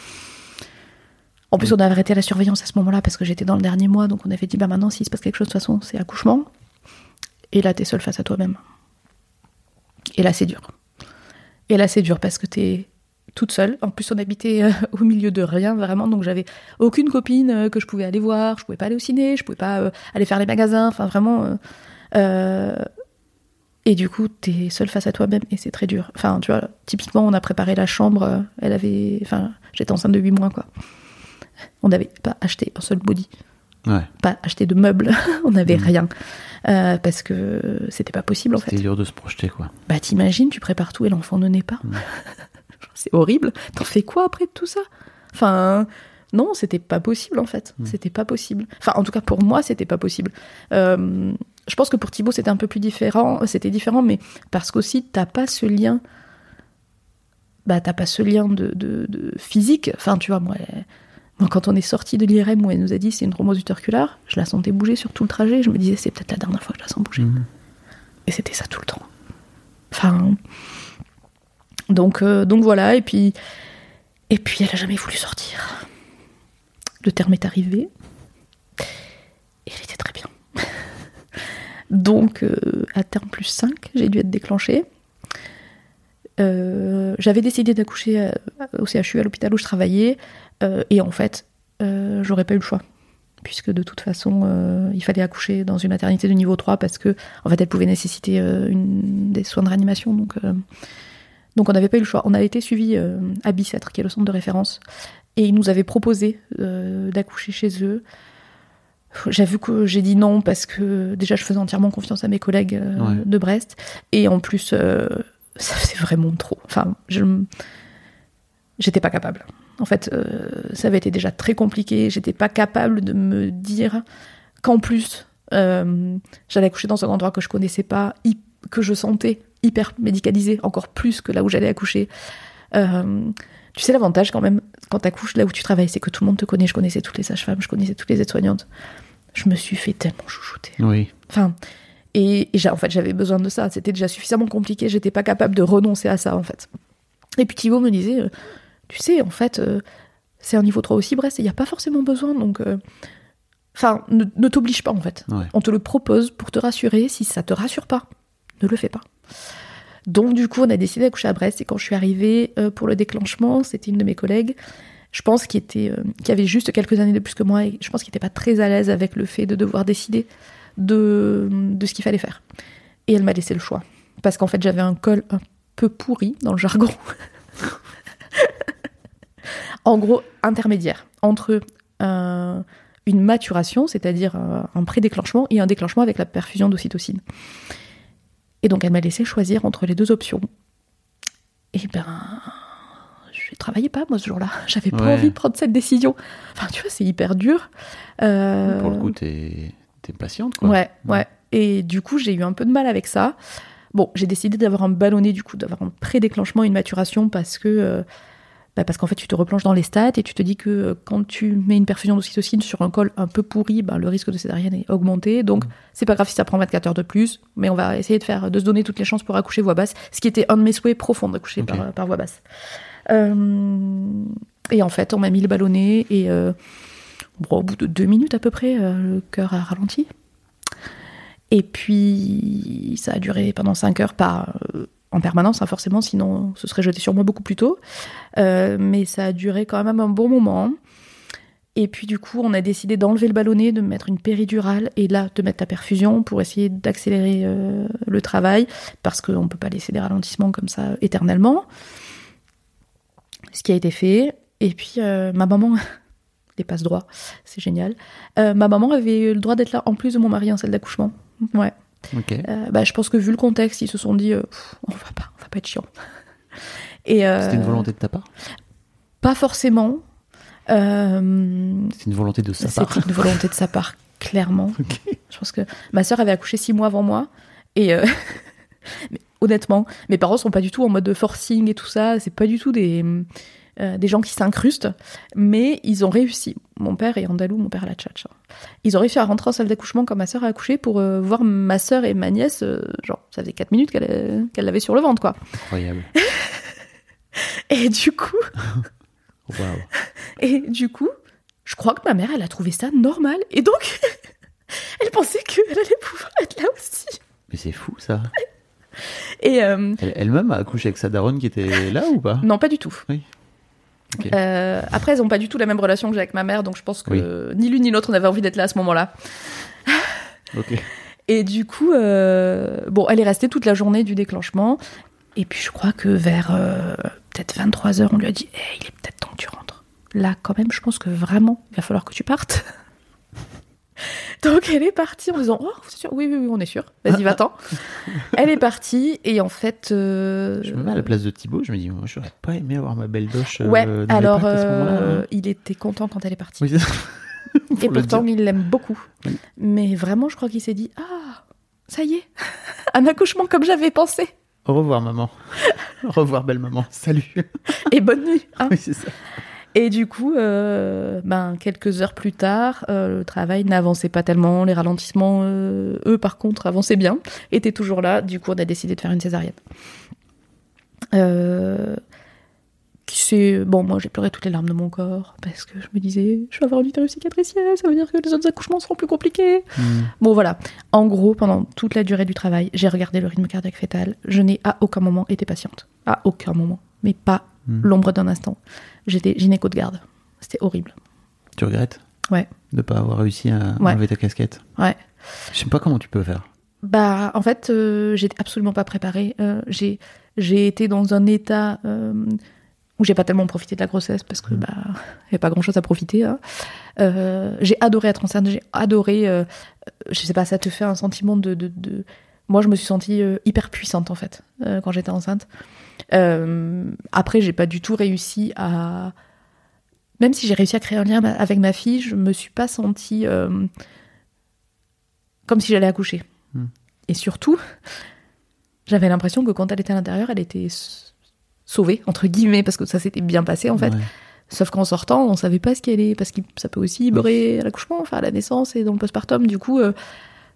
En plus, mmh. on a arrêté la surveillance à ce moment-là parce que j'étais dans le dernier mois, donc on avait dit, bah maintenant, s'il se passe quelque chose, de toute façon, c'est accouchement. Et là, t'es seule face à toi-même. Et là, c'est dur. Et là, c'est dur parce que t'es... toute seule. En plus, on habitait euh, au milieu de rien, vraiment. Donc, j'avais aucune copine euh, que je pouvais aller voir. Je pouvais pas aller au ciné. Je pouvais pas euh, aller faire les magasins. Enfin, vraiment. Euh, euh, et du coup, t'es seule face à toi-même et c'est très dur. Enfin, tu vois, typiquement, on a préparé la chambre. Euh, elle avait... Enfin, j'étais enceinte de huit mois, quoi. On n'avait pas acheté un seul body. Ouais. Pas acheté de meubles. On n'avait mmh. rien. Euh, parce que c'était pas possible, en c'était fait. C'était dur de se projeter, quoi. Bah, t'imagines, tu prépares tout et l'enfant ne naît pas. Mmh. C'est horrible. T'en fais quoi après de tout ça ? Enfin, non, c'était pas possible, en fait. Mmh. C'était pas possible. Enfin, en tout cas, pour moi, c'était pas possible. Euh, je pense que pour Thibaut, c'était un peu plus différent. C'était différent, mais parce qu'aussi, t'as pas ce lien... Bah, t'as pas ce lien de, de, de physique. Enfin, tu vois, moi, moi, quand on est sorti de l'I R M où elle nous a dit c'est une thrombose uterculaire, je la sentais bouger sur tout le trajet. Je me disais, c'est peut-être la dernière fois que je la sens bouger. Mmh. Et c'était ça tout le temps. Enfin... Donc, euh, donc voilà, et puis, et puis elle n'a jamais voulu sortir. Le terme est arrivé, et elle était très bien. Donc, euh, à terme plus cinq, j'ai dû être déclenchée. Euh, j'avais décidé d'accoucher à, au C H U, à l'hôpital où je travaillais, euh, et en fait, euh, j'aurais pas eu le choix. Puisque de toute façon, euh, il fallait accoucher dans une maternité de niveau trois, parce que, en fait, elle pouvait nécessiter euh, une, des soins de réanimation, donc... Euh, Donc on n'avait pas eu le choix. On a été suivis euh, à Bicêtre, qui est le centre de référence, et ils nous avaient proposé euh, d'accoucher chez eux. J'avoue que j'ai dit non parce que déjà je faisais entièrement confiance à mes collègues euh, ouais. de Brest, et en plus euh, ça faisait vraiment trop. Enfin, je j'étais pas capable. En fait, euh, ça avait été déjà très compliqué. J'étais pas capable de me dire qu'en plus euh, j'allais accoucher dans un endroit que je connaissais pas, que je sentais hyper médicalisé, encore plus que là où j'allais accoucher. Euh, tu sais, l'avantage quand même, quand t'accouches là où tu travailles, c'est que tout le monde te connaît. Je connaissais toutes les sages-femmes, je connaissais toutes les aides-soignantes. Je me suis fait tellement chouchouter. Oui. Enfin, et, et en fait, j'avais besoin de ça. C'était déjà suffisamment compliqué. J'étais pas capable de renoncer à ça, en fait. Et puis Thibaut me disait, euh, tu sais, en fait, euh, c'est un niveau trois aussi, Brest, et il n'y a pas forcément besoin, donc... Enfin, euh, ne, ne t'oblige pas, en fait. Ouais. On te le propose pour te rassurer. Si ça te rassure pas, ne le fais pas. Donc, du coup, on a décidé d'accoucher à Brest, et quand je suis arrivée euh, pour le déclenchement, c'était une de mes collègues, je pense, qui, était, euh, qui avait juste quelques années de plus que moi, et je pense qu'il n'était pas très à l'aise avec le fait de devoir décider de, de ce qu'il fallait faire. Et elle m'a laissé le choix. Parce qu'en fait, j'avais un col un peu pourri, dans le jargon. En gros, intermédiaire entre euh, une maturation, c'est-à-dire un, un pré-déclenchement, et un déclenchement avec la perfusion d'ocytocine. Et donc, elle m'a laissé choisir entre les deux options. Et ben, je ne travaillais pas, moi, ce jour-là. J'avais pas Ouais. envie de prendre cette décision. Enfin, tu vois, c'est hyper dur. Euh... Pour le coup, t'es, t'es patiente, quoi. Ouais, ouais. Et du coup, j'ai eu un peu de mal avec ça. Bon, j'ai décidé d'avoir un ballonné, du coup, d'avoir un pré-déclenchement et une maturation parce que... Euh, bah parce qu'en fait, tu te replonges dans les stats et tu te dis que euh, quand tu mets une perfusion d'ocytocine sur un col un peu pourri, bah, le risque de césarienne est augmenté. Donc, mmh. c'est pas grave si ça prend vingt-quatre heures de plus, mais on va essayer de, faire, de se donner toutes les chances pour accoucher voix basse, ce qui était un de mes souhaits profonds d'accoucher okay. par, par voix basse. Euh, et en fait, on m'a mis le ballonné et euh, bon, au bout de deux minutes à peu près, euh, le cœur a ralenti. Et puis, ça a duré pendant cinq heures par... Euh, en permanence, hein, forcément, sinon ce serait jeté sur moi beaucoup plus tôt. Euh, mais ça a duré quand même un bon moment. Et puis du coup, on a décidé d'enlever le ballonnet, de mettre une péridurale et là, de mettre la perfusion pour essayer d'accélérer euh, le travail, parce qu'on ne peut pas laisser des ralentissements comme ça éternellement. Ce qui a été fait. Et puis, euh, ma maman... les passe droits, c'est génial. Euh, ma maman avait le droit d'être là en plus de mon mari en salle d'accouchement. Ouais. Okay. Euh, bah, je pense que vu le contexte, ils se sont dit euh, on va pas, on va pas être chiant. Et euh, c'était une volonté de ta part ? Pas forcément. Euh, c'était une volonté de sa part. C'était une volonté de sa part, clairement. Okay. Je pense que ma sœur avait accouché six mois avant moi, et euh, mais, honnêtement, mes parents sont pas du tout en mode forcing et tout ça. C'est pas du tout des euh, des gens qui s'incrustent, mais ils ont réussi. Mon père est andalou, mon père a la tchatcha. Ils ont réussi à rentrer en salle d'accouchement quand ma sœur a accouché pour euh, voir ma sœur et ma nièce, euh, genre, ça faisait quatre minutes qu'elle, euh, qu'elle l'avait sur le ventre, quoi. Incroyable. Et du coup... wow. Et du coup, je crois que ma mère, elle a trouvé ça normal. Et donc, elle pensait qu'elle allait pouvoir être là aussi. Mais c'est fou, ça. Et euh, elle, elle-même a accouché avec sa daronne qui était là ou pas ? Non, pas du tout. Oui. Okay. Euh, après, elles n'ont pas du tout la même relation que j'ai avec ma mère, donc je pense que oui. ni l'une ni l'autre n'avait envie d'être là à ce moment-là. Ok. Et du coup, euh, bon, elle est restée toute la journée du déclenchement. Et puis, je crois que vers euh, peut-être vingt-trois heures, on lui a dit hey, « il est peut-être temps que tu rentres. » Là, quand même, je pense que vraiment, il va falloir que tu partes. Donc, elle est partie en disant « Oh, vous êtes sûr ? Oui, oui, oui, on est sûr. Vas-y, va-t'en. » Elle est partie et en fait... Euh... Je me mets à la place de Thibaut, je me dis, moi, j'aurais pas aimé avoir ma belle doche euh, ouais, dans alors, les pattes à ce moment-là. euh, hein. il était content quand elle est partie. Oui, c'est ça. Et pourtant, dire. il l'aime beaucoup. Oui. Mais vraiment, je crois qu'il s'est dit « Ah, ça y est, un accouchement comme j'avais pensé. » Au revoir, maman. Au revoir, belle maman. Salut. Et bonne nuit. Hein. Oui, c'est ça. Et du coup, euh, ben, quelques heures plus tard, euh, le travail n'avançait pas tellement. Les ralentissements, euh, eux, par contre, avançaient bien, étaient toujours là. Du coup, on a décidé de faire une césarienne. Euh, qui c'est... Bon, moi, j'ai pleuré toutes les larmes de mon corps parce que je me disais, je vais avoir une utérus cicatricielle, ça veut dire que les autres accouchements seront plus compliqués. Mmh. Bon, voilà. En gros, pendant toute la durée du travail, j'ai regardé le rythme cardiaque fœtal. Je n'ai à aucun moment été patiente. À aucun moment. Mais pas mmh. l'ombre d'un instant. J'étais gynéco de garde. C'était horrible. Tu regrettes ? Ouais. De ne pas avoir réussi à ouais. enlever ta casquette ? Ouais. Je sais pas comment tu peux faire. Bah, en fait, euh, j'étais absolument pas préparée. Euh, j'ai, j'ai été dans un état euh, où j'ai pas tellement profité de la grossesse parce que, mmh. bah, il n'y a pas grand chose à profiter. Hein. Euh, j'ai adoré être enceinte. J'ai adoré, euh, je sais pas, ça te fait un sentiment de... de, de... Moi, je me suis sentie euh, hyper puissante, en fait, euh, quand j'étais enceinte. Euh, après, j'ai pas du tout réussi à... Même si j'ai réussi à créer un lien avec ma fille, je me suis pas sentie euh, comme si j'allais accoucher. Mmh. Et surtout, j'avais l'impression que quand elle était à l'intérieur, elle était sauvée, entre guillemets, parce que ça s'était bien passé, en fait. Ouais. Sauf qu'en sortant, on savait pas ce qu'elle est, parce que ça peut aussi beurrer à l'accouchement, enfin à la naissance et dans le postpartum. Du coup, euh,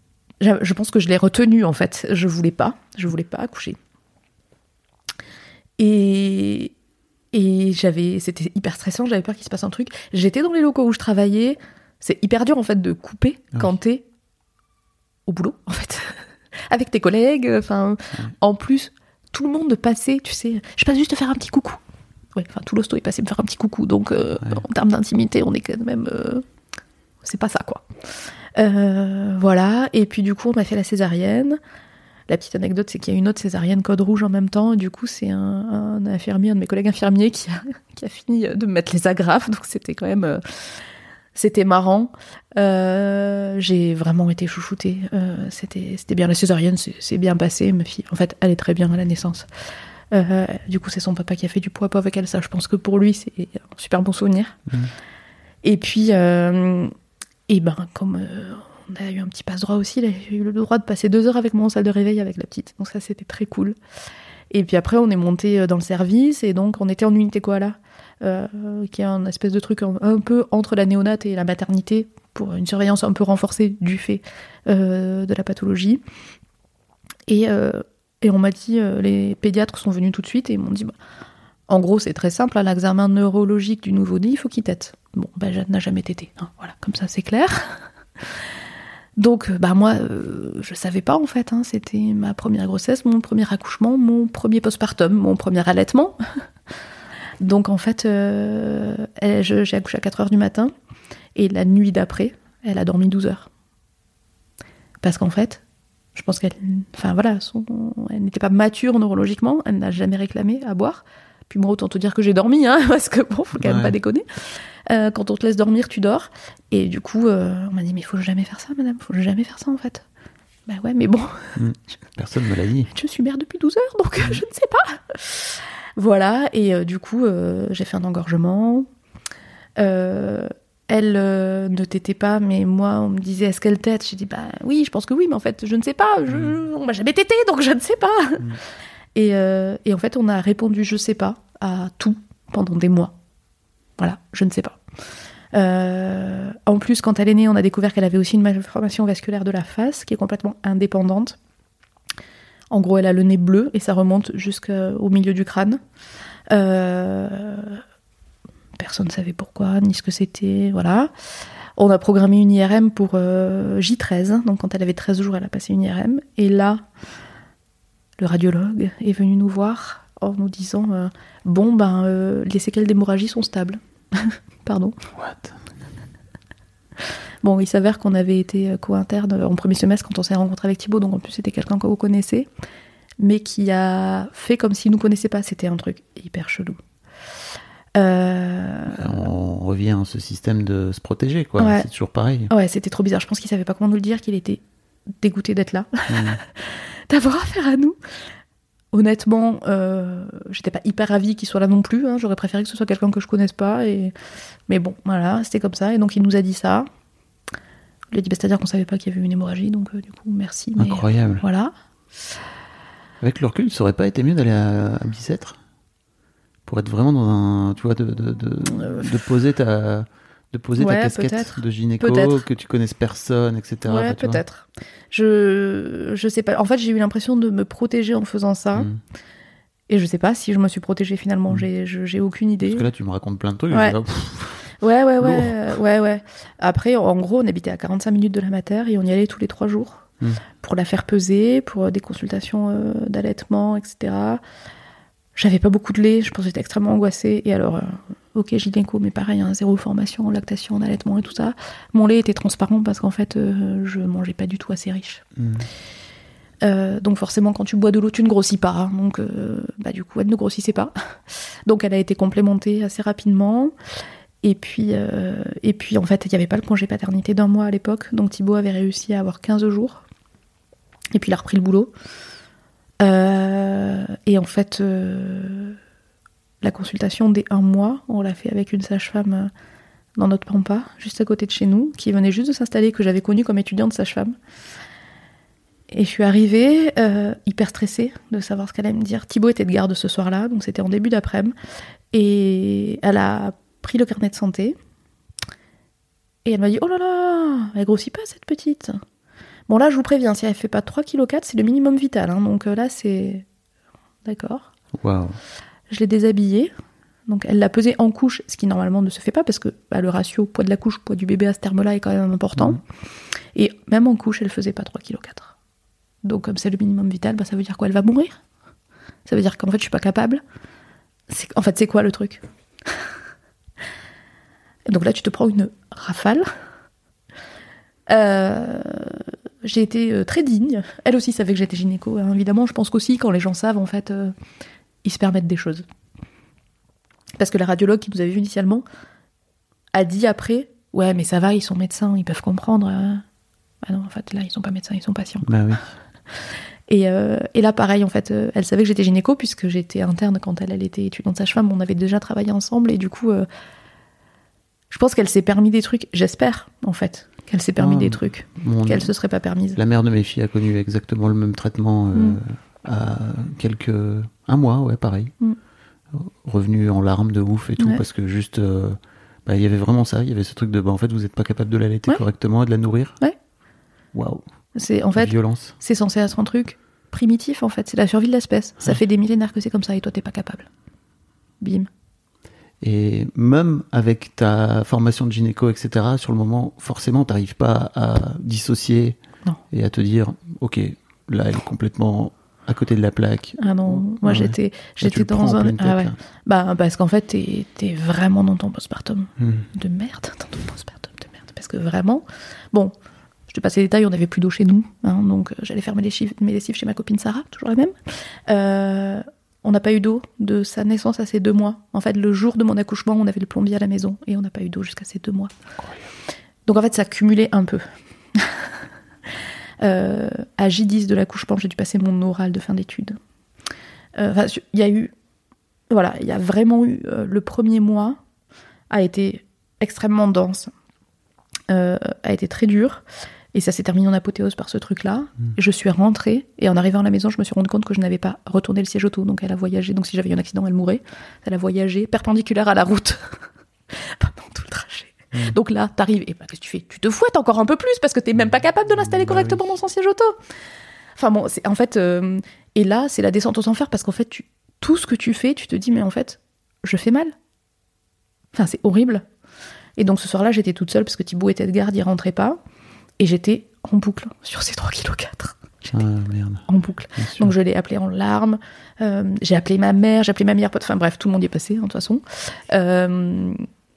je pense que je l'ai retenue, en fait. Je voulais pas, je voulais pas accoucher. Et, et j'avais, c'était hyper stressant, j'avais peur qu'il se passe un truc. J'étais dans les locaux où je travaillais. C'est hyper dur, en fait, de couper oui. quand t'es au boulot, en fait. Avec tes collègues. Enfin, oui. En plus, tout le monde passait, tu sais, je passe juste te faire un petit coucou. Ouais, enfin, tout l'hosto est passé me faire un petit coucou. Donc, euh, oui. en termes d'intimité, on est quand même... Euh, c'est pas ça, quoi. Euh, voilà. Et puis, du coup, on m'a fait la césarienne. La petite anecdote, c'est qu'il y a une autre césarienne code rouge en même temps. Et du coup, c'est un, un infirmier, un de mes collègues infirmiers qui a, qui a fini de me mettre les agrafes. Donc, c'était quand même... Euh, c'était marrant. Euh, j'ai vraiment été chouchoutée. Euh, c'était, c'était bien. La césarienne, c'est, c'est bien passé. Ma fille, en fait, elle est très bien à la naissance. Euh, du coup, c'est son papa qui a fait du poids avec elle. Ça, je pense que pour lui, c'est un super bon souvenir. Mmh. Et puis, euh, et ben, comme... Euh, on a eu un petit passe-droit aussi, là, j'ai eu le droit de passer deux heures avec moi en salle de réveil avec la petite. Donc ça, c'était très cool. Et puis après, on est monté dans le service et donc on était en unité koala, euh, qui est un espèce de truc un, un peu entre la néonate et la maternité pour une surveillance un peu renforcée du fait euh, de la pathologie. Et, euh, et on m'a dit, euh, les pédiatres sont venus tout de suite et ils m'ont dit, bah, en gros, c'est très simple, hein, l'examen neurologique du nouveau-né, il faut qu'il tète. Bon, ben, Jeanne n'a jamais tété. Hein, voilà, comme ça, c'est clair. Donc, bah moi, euh, je savais pas en fait. Hein, c'était ma première grossesse, mon premier accouchement, mon premier postpartum, mon premier allaitement. Donc en fait, euh, elle, je, j'ai accouché à quatre heures du matin et la nuit d'après, elle a dormi douze heures. Parce qu'en fait, je pense qu'elle, enfin voilà, son, elle n'était pas mature neurologiquement, elle n'a jamais réclamé à boire. Puis moi, autant te dire que j'ai dormi, hein, parce que bon, faut quand même ouais. pas déconner. Euh, quand on te laisse dormir, tu dors. Et du coup, euh, on m'a dit, mais il faut jamais faire ça, madame, il faut jamais faire ça, en fait. Bah ouais, mais bon. Mmh. Personne ne me l'a dit. Je suis mère depuis douze heures, donc mmh. je ne sais pas. Voilà, et euh, du coup, euh, j'ai fait un engorgement. Euh, elle euh, ne tétait pas, mais moi, on me disait, est-ce qu'elle tète ? J'ai dit, bah oui, je pense que oui, mais en fait, je ne sais pas. Je... Mmh. On m'a jamais tété, donc je ne sais pas. Mmh. Et, euh, et en fait, on a répondu je sais pas à tout pendant des mois. Voilà, je ne sais pas. Euh, en plus, quand elle est née, on a découvert qu'elle avait aussi une malformation vasculaire de la face qui est complètement indépendante. En gros, elle a le nez bleu et ça remonte jusqu'au milieu du crâne. Euh, personne ne savait pourquoi, ni ce que c'était, voilà. On a programmé une I R M pour euh, J treize, donc quand elle avait treize jours, elle a passé une I R M. Et là... le radiologue est venu nous voir en nous disant euh, « Bon, ben, euh, les séquelles d'hémorragie sont stables. » Pardon. What ? Bon, il s'avère qu'on avait été co-interne en premier semestre quand on s'est rencontré avec Thibaut, donc en plus c'était quelqu'un que vous connaissez, mais qui a fait comme s'il ne nous connaissait pas. C'était un truc hyper chelou. Euh... On revient à ce système de se protéger, quoi. Ouais. C'est toujours pareil. Ouais, c'était trop bizarre. Je pense qu'il savait pas comment nous le dire, qu'il était dégoûté d'être là. Mmh. D'avoir affaire à nous. Honnêtement, euh, j'étais pas hyper ravie qu'il soit là non plus. Hein. J'aurais préféré que ce soit quelqu'un que je connaisse pas. Et... Mais bon, voilà, c'était comme ça. Et donc, il nous a dit ça. Il a dit, bah, c'est-à-dire qu'on savait pas qu'il y avait une hémorragie. Donc, euh, du coup, merci. Mais, incroyable. Euh, voilà. Avec le recul, ça aurait pas été mieux d'aller à, à Bicêtre ? Pour être vraiment dans un... Tu vois, de, de, de, de poser ta... De poser ouais, ta casquette peut-être. de gynéco, peut-être. que tu connaisses personne, et cetera. Ouais, tu peut-être. Je, je sais pas. En fait, j'ai eu l'impression de me protéger en faisant ça. Mmh. Et je sais pas si je me suis protégée finalement. Mmh. J'ai, je, j'ai aucune idée. Parce que là, tu me racontes plein de trucs. Ouais, là, ouais, ouais, ouais, ouais, ouais. Après, en gros, on habitait à quarante-cinq minutes de la mater et on y allait tous les trois jours mmh. pour la faire peser, pour des consultations euh, d'allaitement, et cetera. J'avais pas beaucoup de lait. Je pense que j'étais extrêmement angoissée. Et alors... Euh, ok, gynéco, mais pareil, hein, zéro formation en lactation, en allaitement et tout ça. Mon lait était transparent parce qu'en fait, euh, je mangeais pas du tout assez riche. Mmh. Euh, donc forcément, quand tu bois de l'eau, tu ne grossis pas. Hein, donc, euh, bah, du coup, elle ne grossissait pas. Donc, elle a été complémentée assez rapidement. Et puis, euh, et puis en fait, il n'y avait pas le congé paternité d'un mois à l'époque. Donc, Thibaut avait réussi à avoir quinze jours. Et puis, il a repris le boulot. Euh, et en fait... Euh, la consultation des un mois, on l'a fait avec une sage-femme dans notre pampa, juste à côté de chez nous, qui venait juste de s'installer, que j'avais connue comme étudiante sage-femme. Et je suis arrivée, euh, hyper stressée de savoir ce qu'elle allait me dire. Thibaut était de garde ce soir-là, donc c'était en début d'après-midi. Et elle a pris le carnet de santé. Et elle m'a dit « Oh là là, elle grossit pas cette petite !» Bon là, je vous préviens, si elle fait pas trois virgule quatre kilos, c'est le minimum vital. Hein, donc là, c'est... D'accord. Waouh. je l'ai déshabillée. Donc elle l'a pesée en couche, ce qui normalement ne se fait pas parce que bah, le ratio poids de la couche, poids du bébé à ce terme-là est quand même important. Mmh. Et même en couche, elle faisait pas trois virgule quatre kilos. Donc comme c'est le minimum vital, bah, ça veut dire quoi? Elle va mourir? Ça veut dire qu'en fait je suis pas capable. C'est... En fait c'est quoi le truc? Donc là tu te prends une rafale. Euh... J'ai été très digne. Elle aussi savait que j'étais gynéco, hein, évidemment. Je pense qu'aussi quand les gens savent, en fait, euh, ils se permettent des choses. Parce que la radiologue qui nous avait vu initialement a dit après, ouais mais ça va, ils sont médecins, ils peuvent comprendre. Hein. Ah non, en fait là ils sont pas médecins, ils sont patients. Bah oui. Et, euh, et là pareil, en fait, euh, elle savait que j'étais gynéco puisque j'étais interne quand elle, elle était étudiante sage-femme, on avait déjà travaillé ensemble et du coup, euh, je pense qu'elle s'est permis des trucs, j'espère en fait, qu'elle s'est permis oh, des trucs mon... qu'elle se serait pas permise. La mère de mes filles a connu exactement le même traitement euh, mm. à quelques... un mois, ouais pareil. Mm. Revenu en larmes de ouf et tout, ouais. parce que juste euh, bah, il y avait vraiment ça, il y avait ce truc de bah, en fait vous n'êtes pas capable de l'allaiter ouais. correctement et de la nourrir. Ouais. Waouh. C'est en fait violence. C'est censé être un truc primitif en fait, c'est la survie de l'espèce. Ça ouais. fait des millénaires que c'est comme ça et toi t'es pas capable. Bim. Et même avec ta formation de gynéco, et cetera, sur le moment, forcément t'arrives pas à dissocier non. et à te dire ok, là elle est complètement à côté de la plaque. Ah non, moi ouais. j'étais, j'étais dans un... Ah ouais. Bah, parce qu'en fait, t'es, t'es vraiment dans ton postpartum. Mmh. De merde, dans ton postpartum de merde. Parce que vraiment... Bon, je te passe les détails, on n'avait plus d'eau chez nous. Hein, donc j'allais faire mes lessives, mes lessives chez ma copine Sarah, toujours la même. Euh, on n'a pas eu d'eau de sa naissance à ses deux mois. En fait, le jour de mon accouchement, on avait le plombier à la maison. Et on n'a pas eu d'eau jusqu'à ses deux mois. Donc en fait, ça cumulait un peu. Euh, à J dix de l'accouchement, j'ai dû passer mon oral de fin d'études. Il euh, y a eu, voilà, il y a vraiment eu euh, le premier mois a été extrêmement dense, euh, a été très dur, et ça s'est terminé en apothéose par ce truc-là. Mmh. Je suis rentrée et en arrivant à la maison, je me suis rendu compte que je n'avais pas retourné le siège auto, donc elle a voyagé. Donc si j'avais eu un accident, elle mourrait. Elle a voyagé perpendiculaire à la route pendant tout le trajet. Mmh. Donc là, t'arrives, et bah, qu'est-ce que tu fais? Tu te fouettes encore un peu plus parce que t'es même pas capable de l'installer bah correctement oui. dans son siège auto. Enfin bon, c'est, en fait, euh, et là, c'est la descente aux enfers parce qu'en fait, tu, tout ce que tu fais, tu te dis, mais en fait, je fais mal. Enfin, c'est horrible. Et donc ce soir-là, j'étais toute seule parce que Thibaut était de garde, il rentrait pas. Et j'étais en boucle sur ces trois virgule quatre kilos. Ah, merde. En boucle. Donc je l'ai appelé en larmes. Euh, j'ai appelé ma mère, j'ai appelé ma meilleure pote. Enfin bref, tout le monde y est passé, hein, de toute façon. Euh,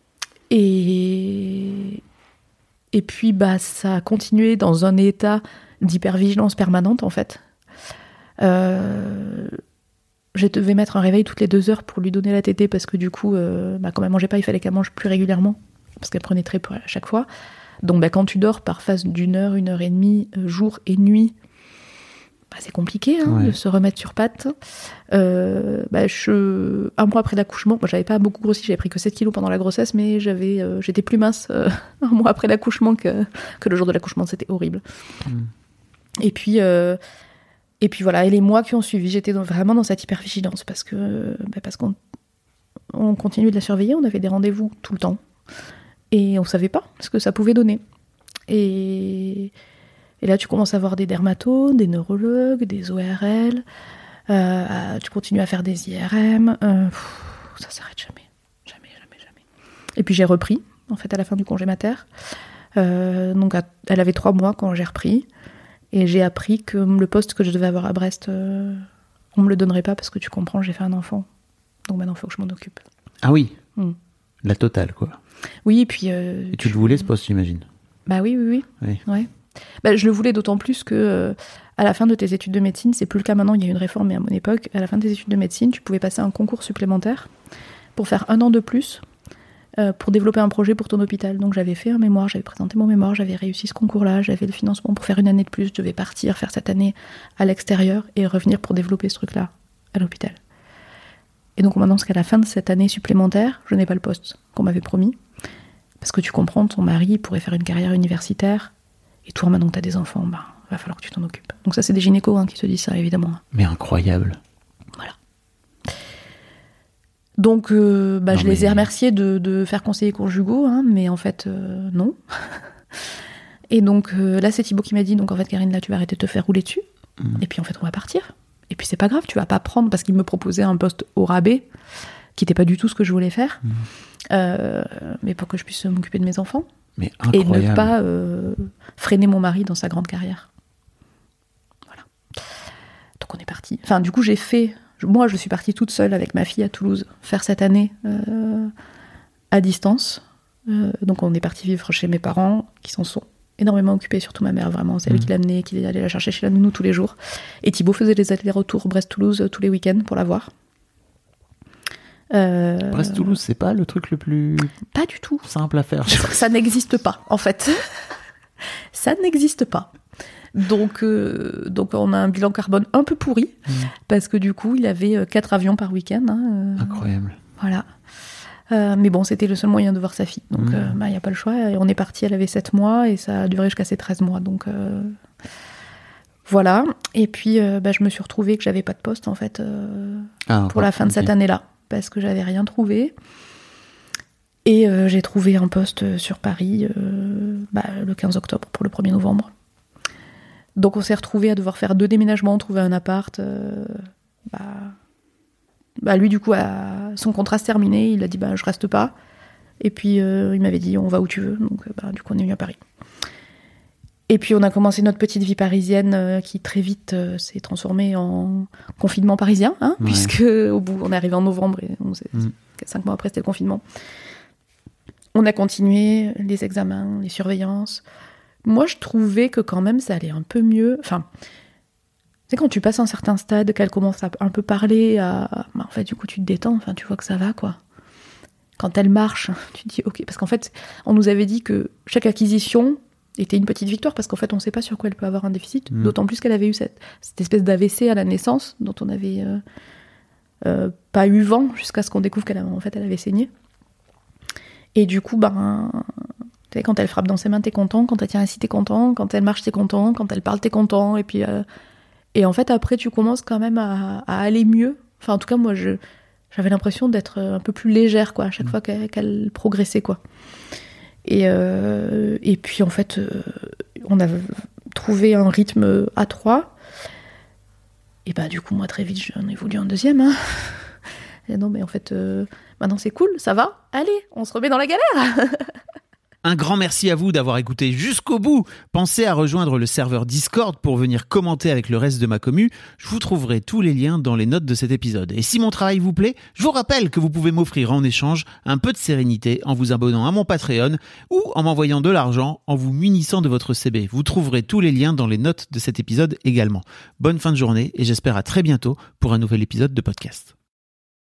Et... et puis, bah, ça a continué dans un état d'hypervigilance permanente, en fait. Euh... Je devais mettre un réveil toutes les deux heures pour lui donner la tétée, parce que du coup, euh, bah, quand elle mangeait pas, il fallait qu'elle mange plus régulièrement, parce qu'elle prenait très peu à chaque fois. Donc, bah, quand tu dors par phase d'une heure, une heure et demie, jour et nuit, bah, c'est compliqué hein, ouais. de se remettre sur pattes. Euh, bah, je... Un mois après l'accouchement, moi, j'avais pas beaucoup grossi, j'avais pris que sept kilos pendant la grossesse, mais j'avais, euh, j'étais plus mince euh, un mois après l'accouchement que, que le jour de l'accouchement, c'était horrible. Mm. Et puis, euh, et puis voilà, et les mois qui ont suivi, j'étais dans, vraiment dans cette hypervigilance parce que bah, parce qu'on on continuait de la surveiller, on avait des rendez-vous tout le temps et on savait pas ce que ça pouvait donner. Et Et là, tu commences à voir des dermatos, des neurologues, des O R L. Euh, tu continues à faire des I R M. Euh, pff, ça s'arrête jamais. Jamais, jamais, jamais. Et puis j'ai repris, en fait, à la fin du congé mater. Euh, donc, à, elle avait trois mois quand j'ai repris. Et j'ai appris que le poste que je devais avoir à Brest, euh, on me le donnerait pas parce que tu comprends, j'ai fait un enfant. Donc maintenant, il faut que je m'en occupe. Ah oui mm. La totale, quoi. Oui, et puis... Euh, et tu, tu le voulais, ce poste, j'imagine? Bah oui, oui, oui. oui. Ouais. Bah, je le voulais d'autant plus que euh, à la fin de tes études de médecine, c'est plus le cas maintenant, il y a eu une réforme, mais à mon époque, à la fin de tes études de médecine, tu pouvais passer un concours supplémentaire pour faire un an de plus euh, pour développer un projet pour ton hôpital. Donc j'avais fait un mémoire, j'avais présenté mon mémoire, j'avais réussi ce concours-là, j'avais le financement pour faire une année de plus, je devais partir, faire cette année à l'extérieur et revenir pour développer ce truc-là à l'hôpital. Et donc on m'annonce qu'à la fin de cette année supplémentaire, je n'ai pas le poste qu'on m'avait promis, parce que tu comprends, ton mari pourrait faire une carrière universitaire. Et toi, maintenant que t'as des enfants, bah, va falloir que tu t'en occupes. Donc ça, c'est des gynécos hein, qui te disent ça, évidemment. Mais incroyable. Voilà. Donc, euh, bah, non, je mais... les ai remerciés de, de faire conseiller conjugaux, hein, mais en fait, euh, non. Et donc, euh, là, c'est Thibaut qui m'a dit, donc en fait, Karine, là, tu vas arrêter de te faire rouler dessus. Mmh. Et puis, en fait, on va partir. et puis c'est pas grave, tu vas pas prendre, parce qu'il me proposait un poste au rabais, qui n'était pas du tout ce que je voulais faire, mmh. euh, mais pour que je puisse m'occuper de mes enfants. Mais incroyable. Et ne pas euh, freiner mon mari dans sa grande carrière. Voilà. Donc on est parti. Enfin, du coup, j'ai fait... Moi, je suis partie toute seule avec ma fille à Toulouse, faire cette année euh, à distance. Euh, donc on est parti vivre chez mes parents, qui s'en sont énormément occupés, surtout ma mère, vraiment. C'est elle mmh. qui l'amenait, qui allait la chercher chez la nounou tous les jours. Et Thibaut faisait les allers-retours Brest-Toulouse tous les week-ends pour la voir. Euh... Brest-Toulouse, c'est pas le truc le plus... Pas du tout. Simple à faire. Ça n'existe pas, en fait. Ça n'existe pas. Donc, euh, donc, on a un bilan carbone un peu pourri, mmh. parce que du coup, il avait quatre avions par week-end. Hein, euh, Incroyable. Voilà. Euh, mais bon, c'était le seul moyen de voir sa fille. Donc, il mmh. n'y euh, bah, a pas le choix. Et on est parti, elle avait sept mois, et ça a duré jusqu'à ses treize mois. Donc, euh, voilà. Et puis, euh, bah, je me suis retrouvée que j'avais pas de poste, en fait, euh, ah, pour ouais, la fin de okay. cette année-là. Parce que j'avais rien trouvé. Et euh, j'ai trouvé un poste sur Paris euh, bah, le quinze octobre pour le premier novembre. Donc on s'est retrouvés à devoir faire deux déménagements, trouver un appart. Euh, bah, bah lui du coup, a, son contrat se terminé, il a dit bah, je reste pas. Et puis euh, il m'avait dit on va où tu veux. Donc bah, du coup on est venu à Paris. Et puis on a commencé notre petite vie parisienne euh, qui très vite euh, s'est transformée en confinement parisien, hein, ouais. puisque au bout on est arrivé en novembre et on s'est, mmh. cinq mois après c'était le confinement. On a continué les examens, les surveillances. Moi je trouvais que quand même ça allait un peu mieux. Enfin, tu sais quand tu passes un certain stade, qu'elle commence à un peu parler, à... bah, en fait du coup tu te détends, enfin tu vois que ça va quoi. Quand elle marche, tu te dis ok, parce qu'en fait on nous avait dit que chaque acquisition était une petite victoire, parce qu'en fait on ne sait pas sur quoi elle peut avoir un déficit, mmh. d'autant plus qu'elle avait eu cette, cette espèce d'A V C à la naissance dont on n'avait euh, euh, pas eu vent jusqu'à ce qu'on découvre qu'elle avait, en fait elle avait saigné. Et du coup ben, tu sais, quand elle frappe dans ses mains t'es content, quand elle tient assis t'es content, quand elle marche t'es content, quand elle parle t'es content, et puis euh, et en fait après tu commences quand même à, à aller mieux. Enfin en tout cas moi je, j'avais l'impression d'être un peu plus légère quoi à chaque mmh. fois qu'elle, qu'elle progressait quoi. Et, euh, et puis en fait, euh, on a trouvé un rythme à trois. Et bah du coup, moi très vite, j'en ai voulu un deuxième. Hein. Et non, mais en fait, euh, maintenant c'est cool, ça va. Allez, on se remet dans la galère. Un grand merci à vous d'avoir écouté jusqu'au bout. Pensez à rejoindre le serveur Discord pour venir commenter avec le reste de ma commu. Je vous trouverai tous les liens dans les notes de cet épisode. Et si mon travail vous plaît, je vous rappelle que vous pouvez m'offrir en échange un peu de sérénité en vous abonnant à mon Patreon ou en m'envoyant de l'argent en vous munissant de votre C B. Vous trouverez tous les liens dans les notes de cet épisode également. Bonne fin de journée et j'espère à très bientôt pour un nouvel épisode de podcast.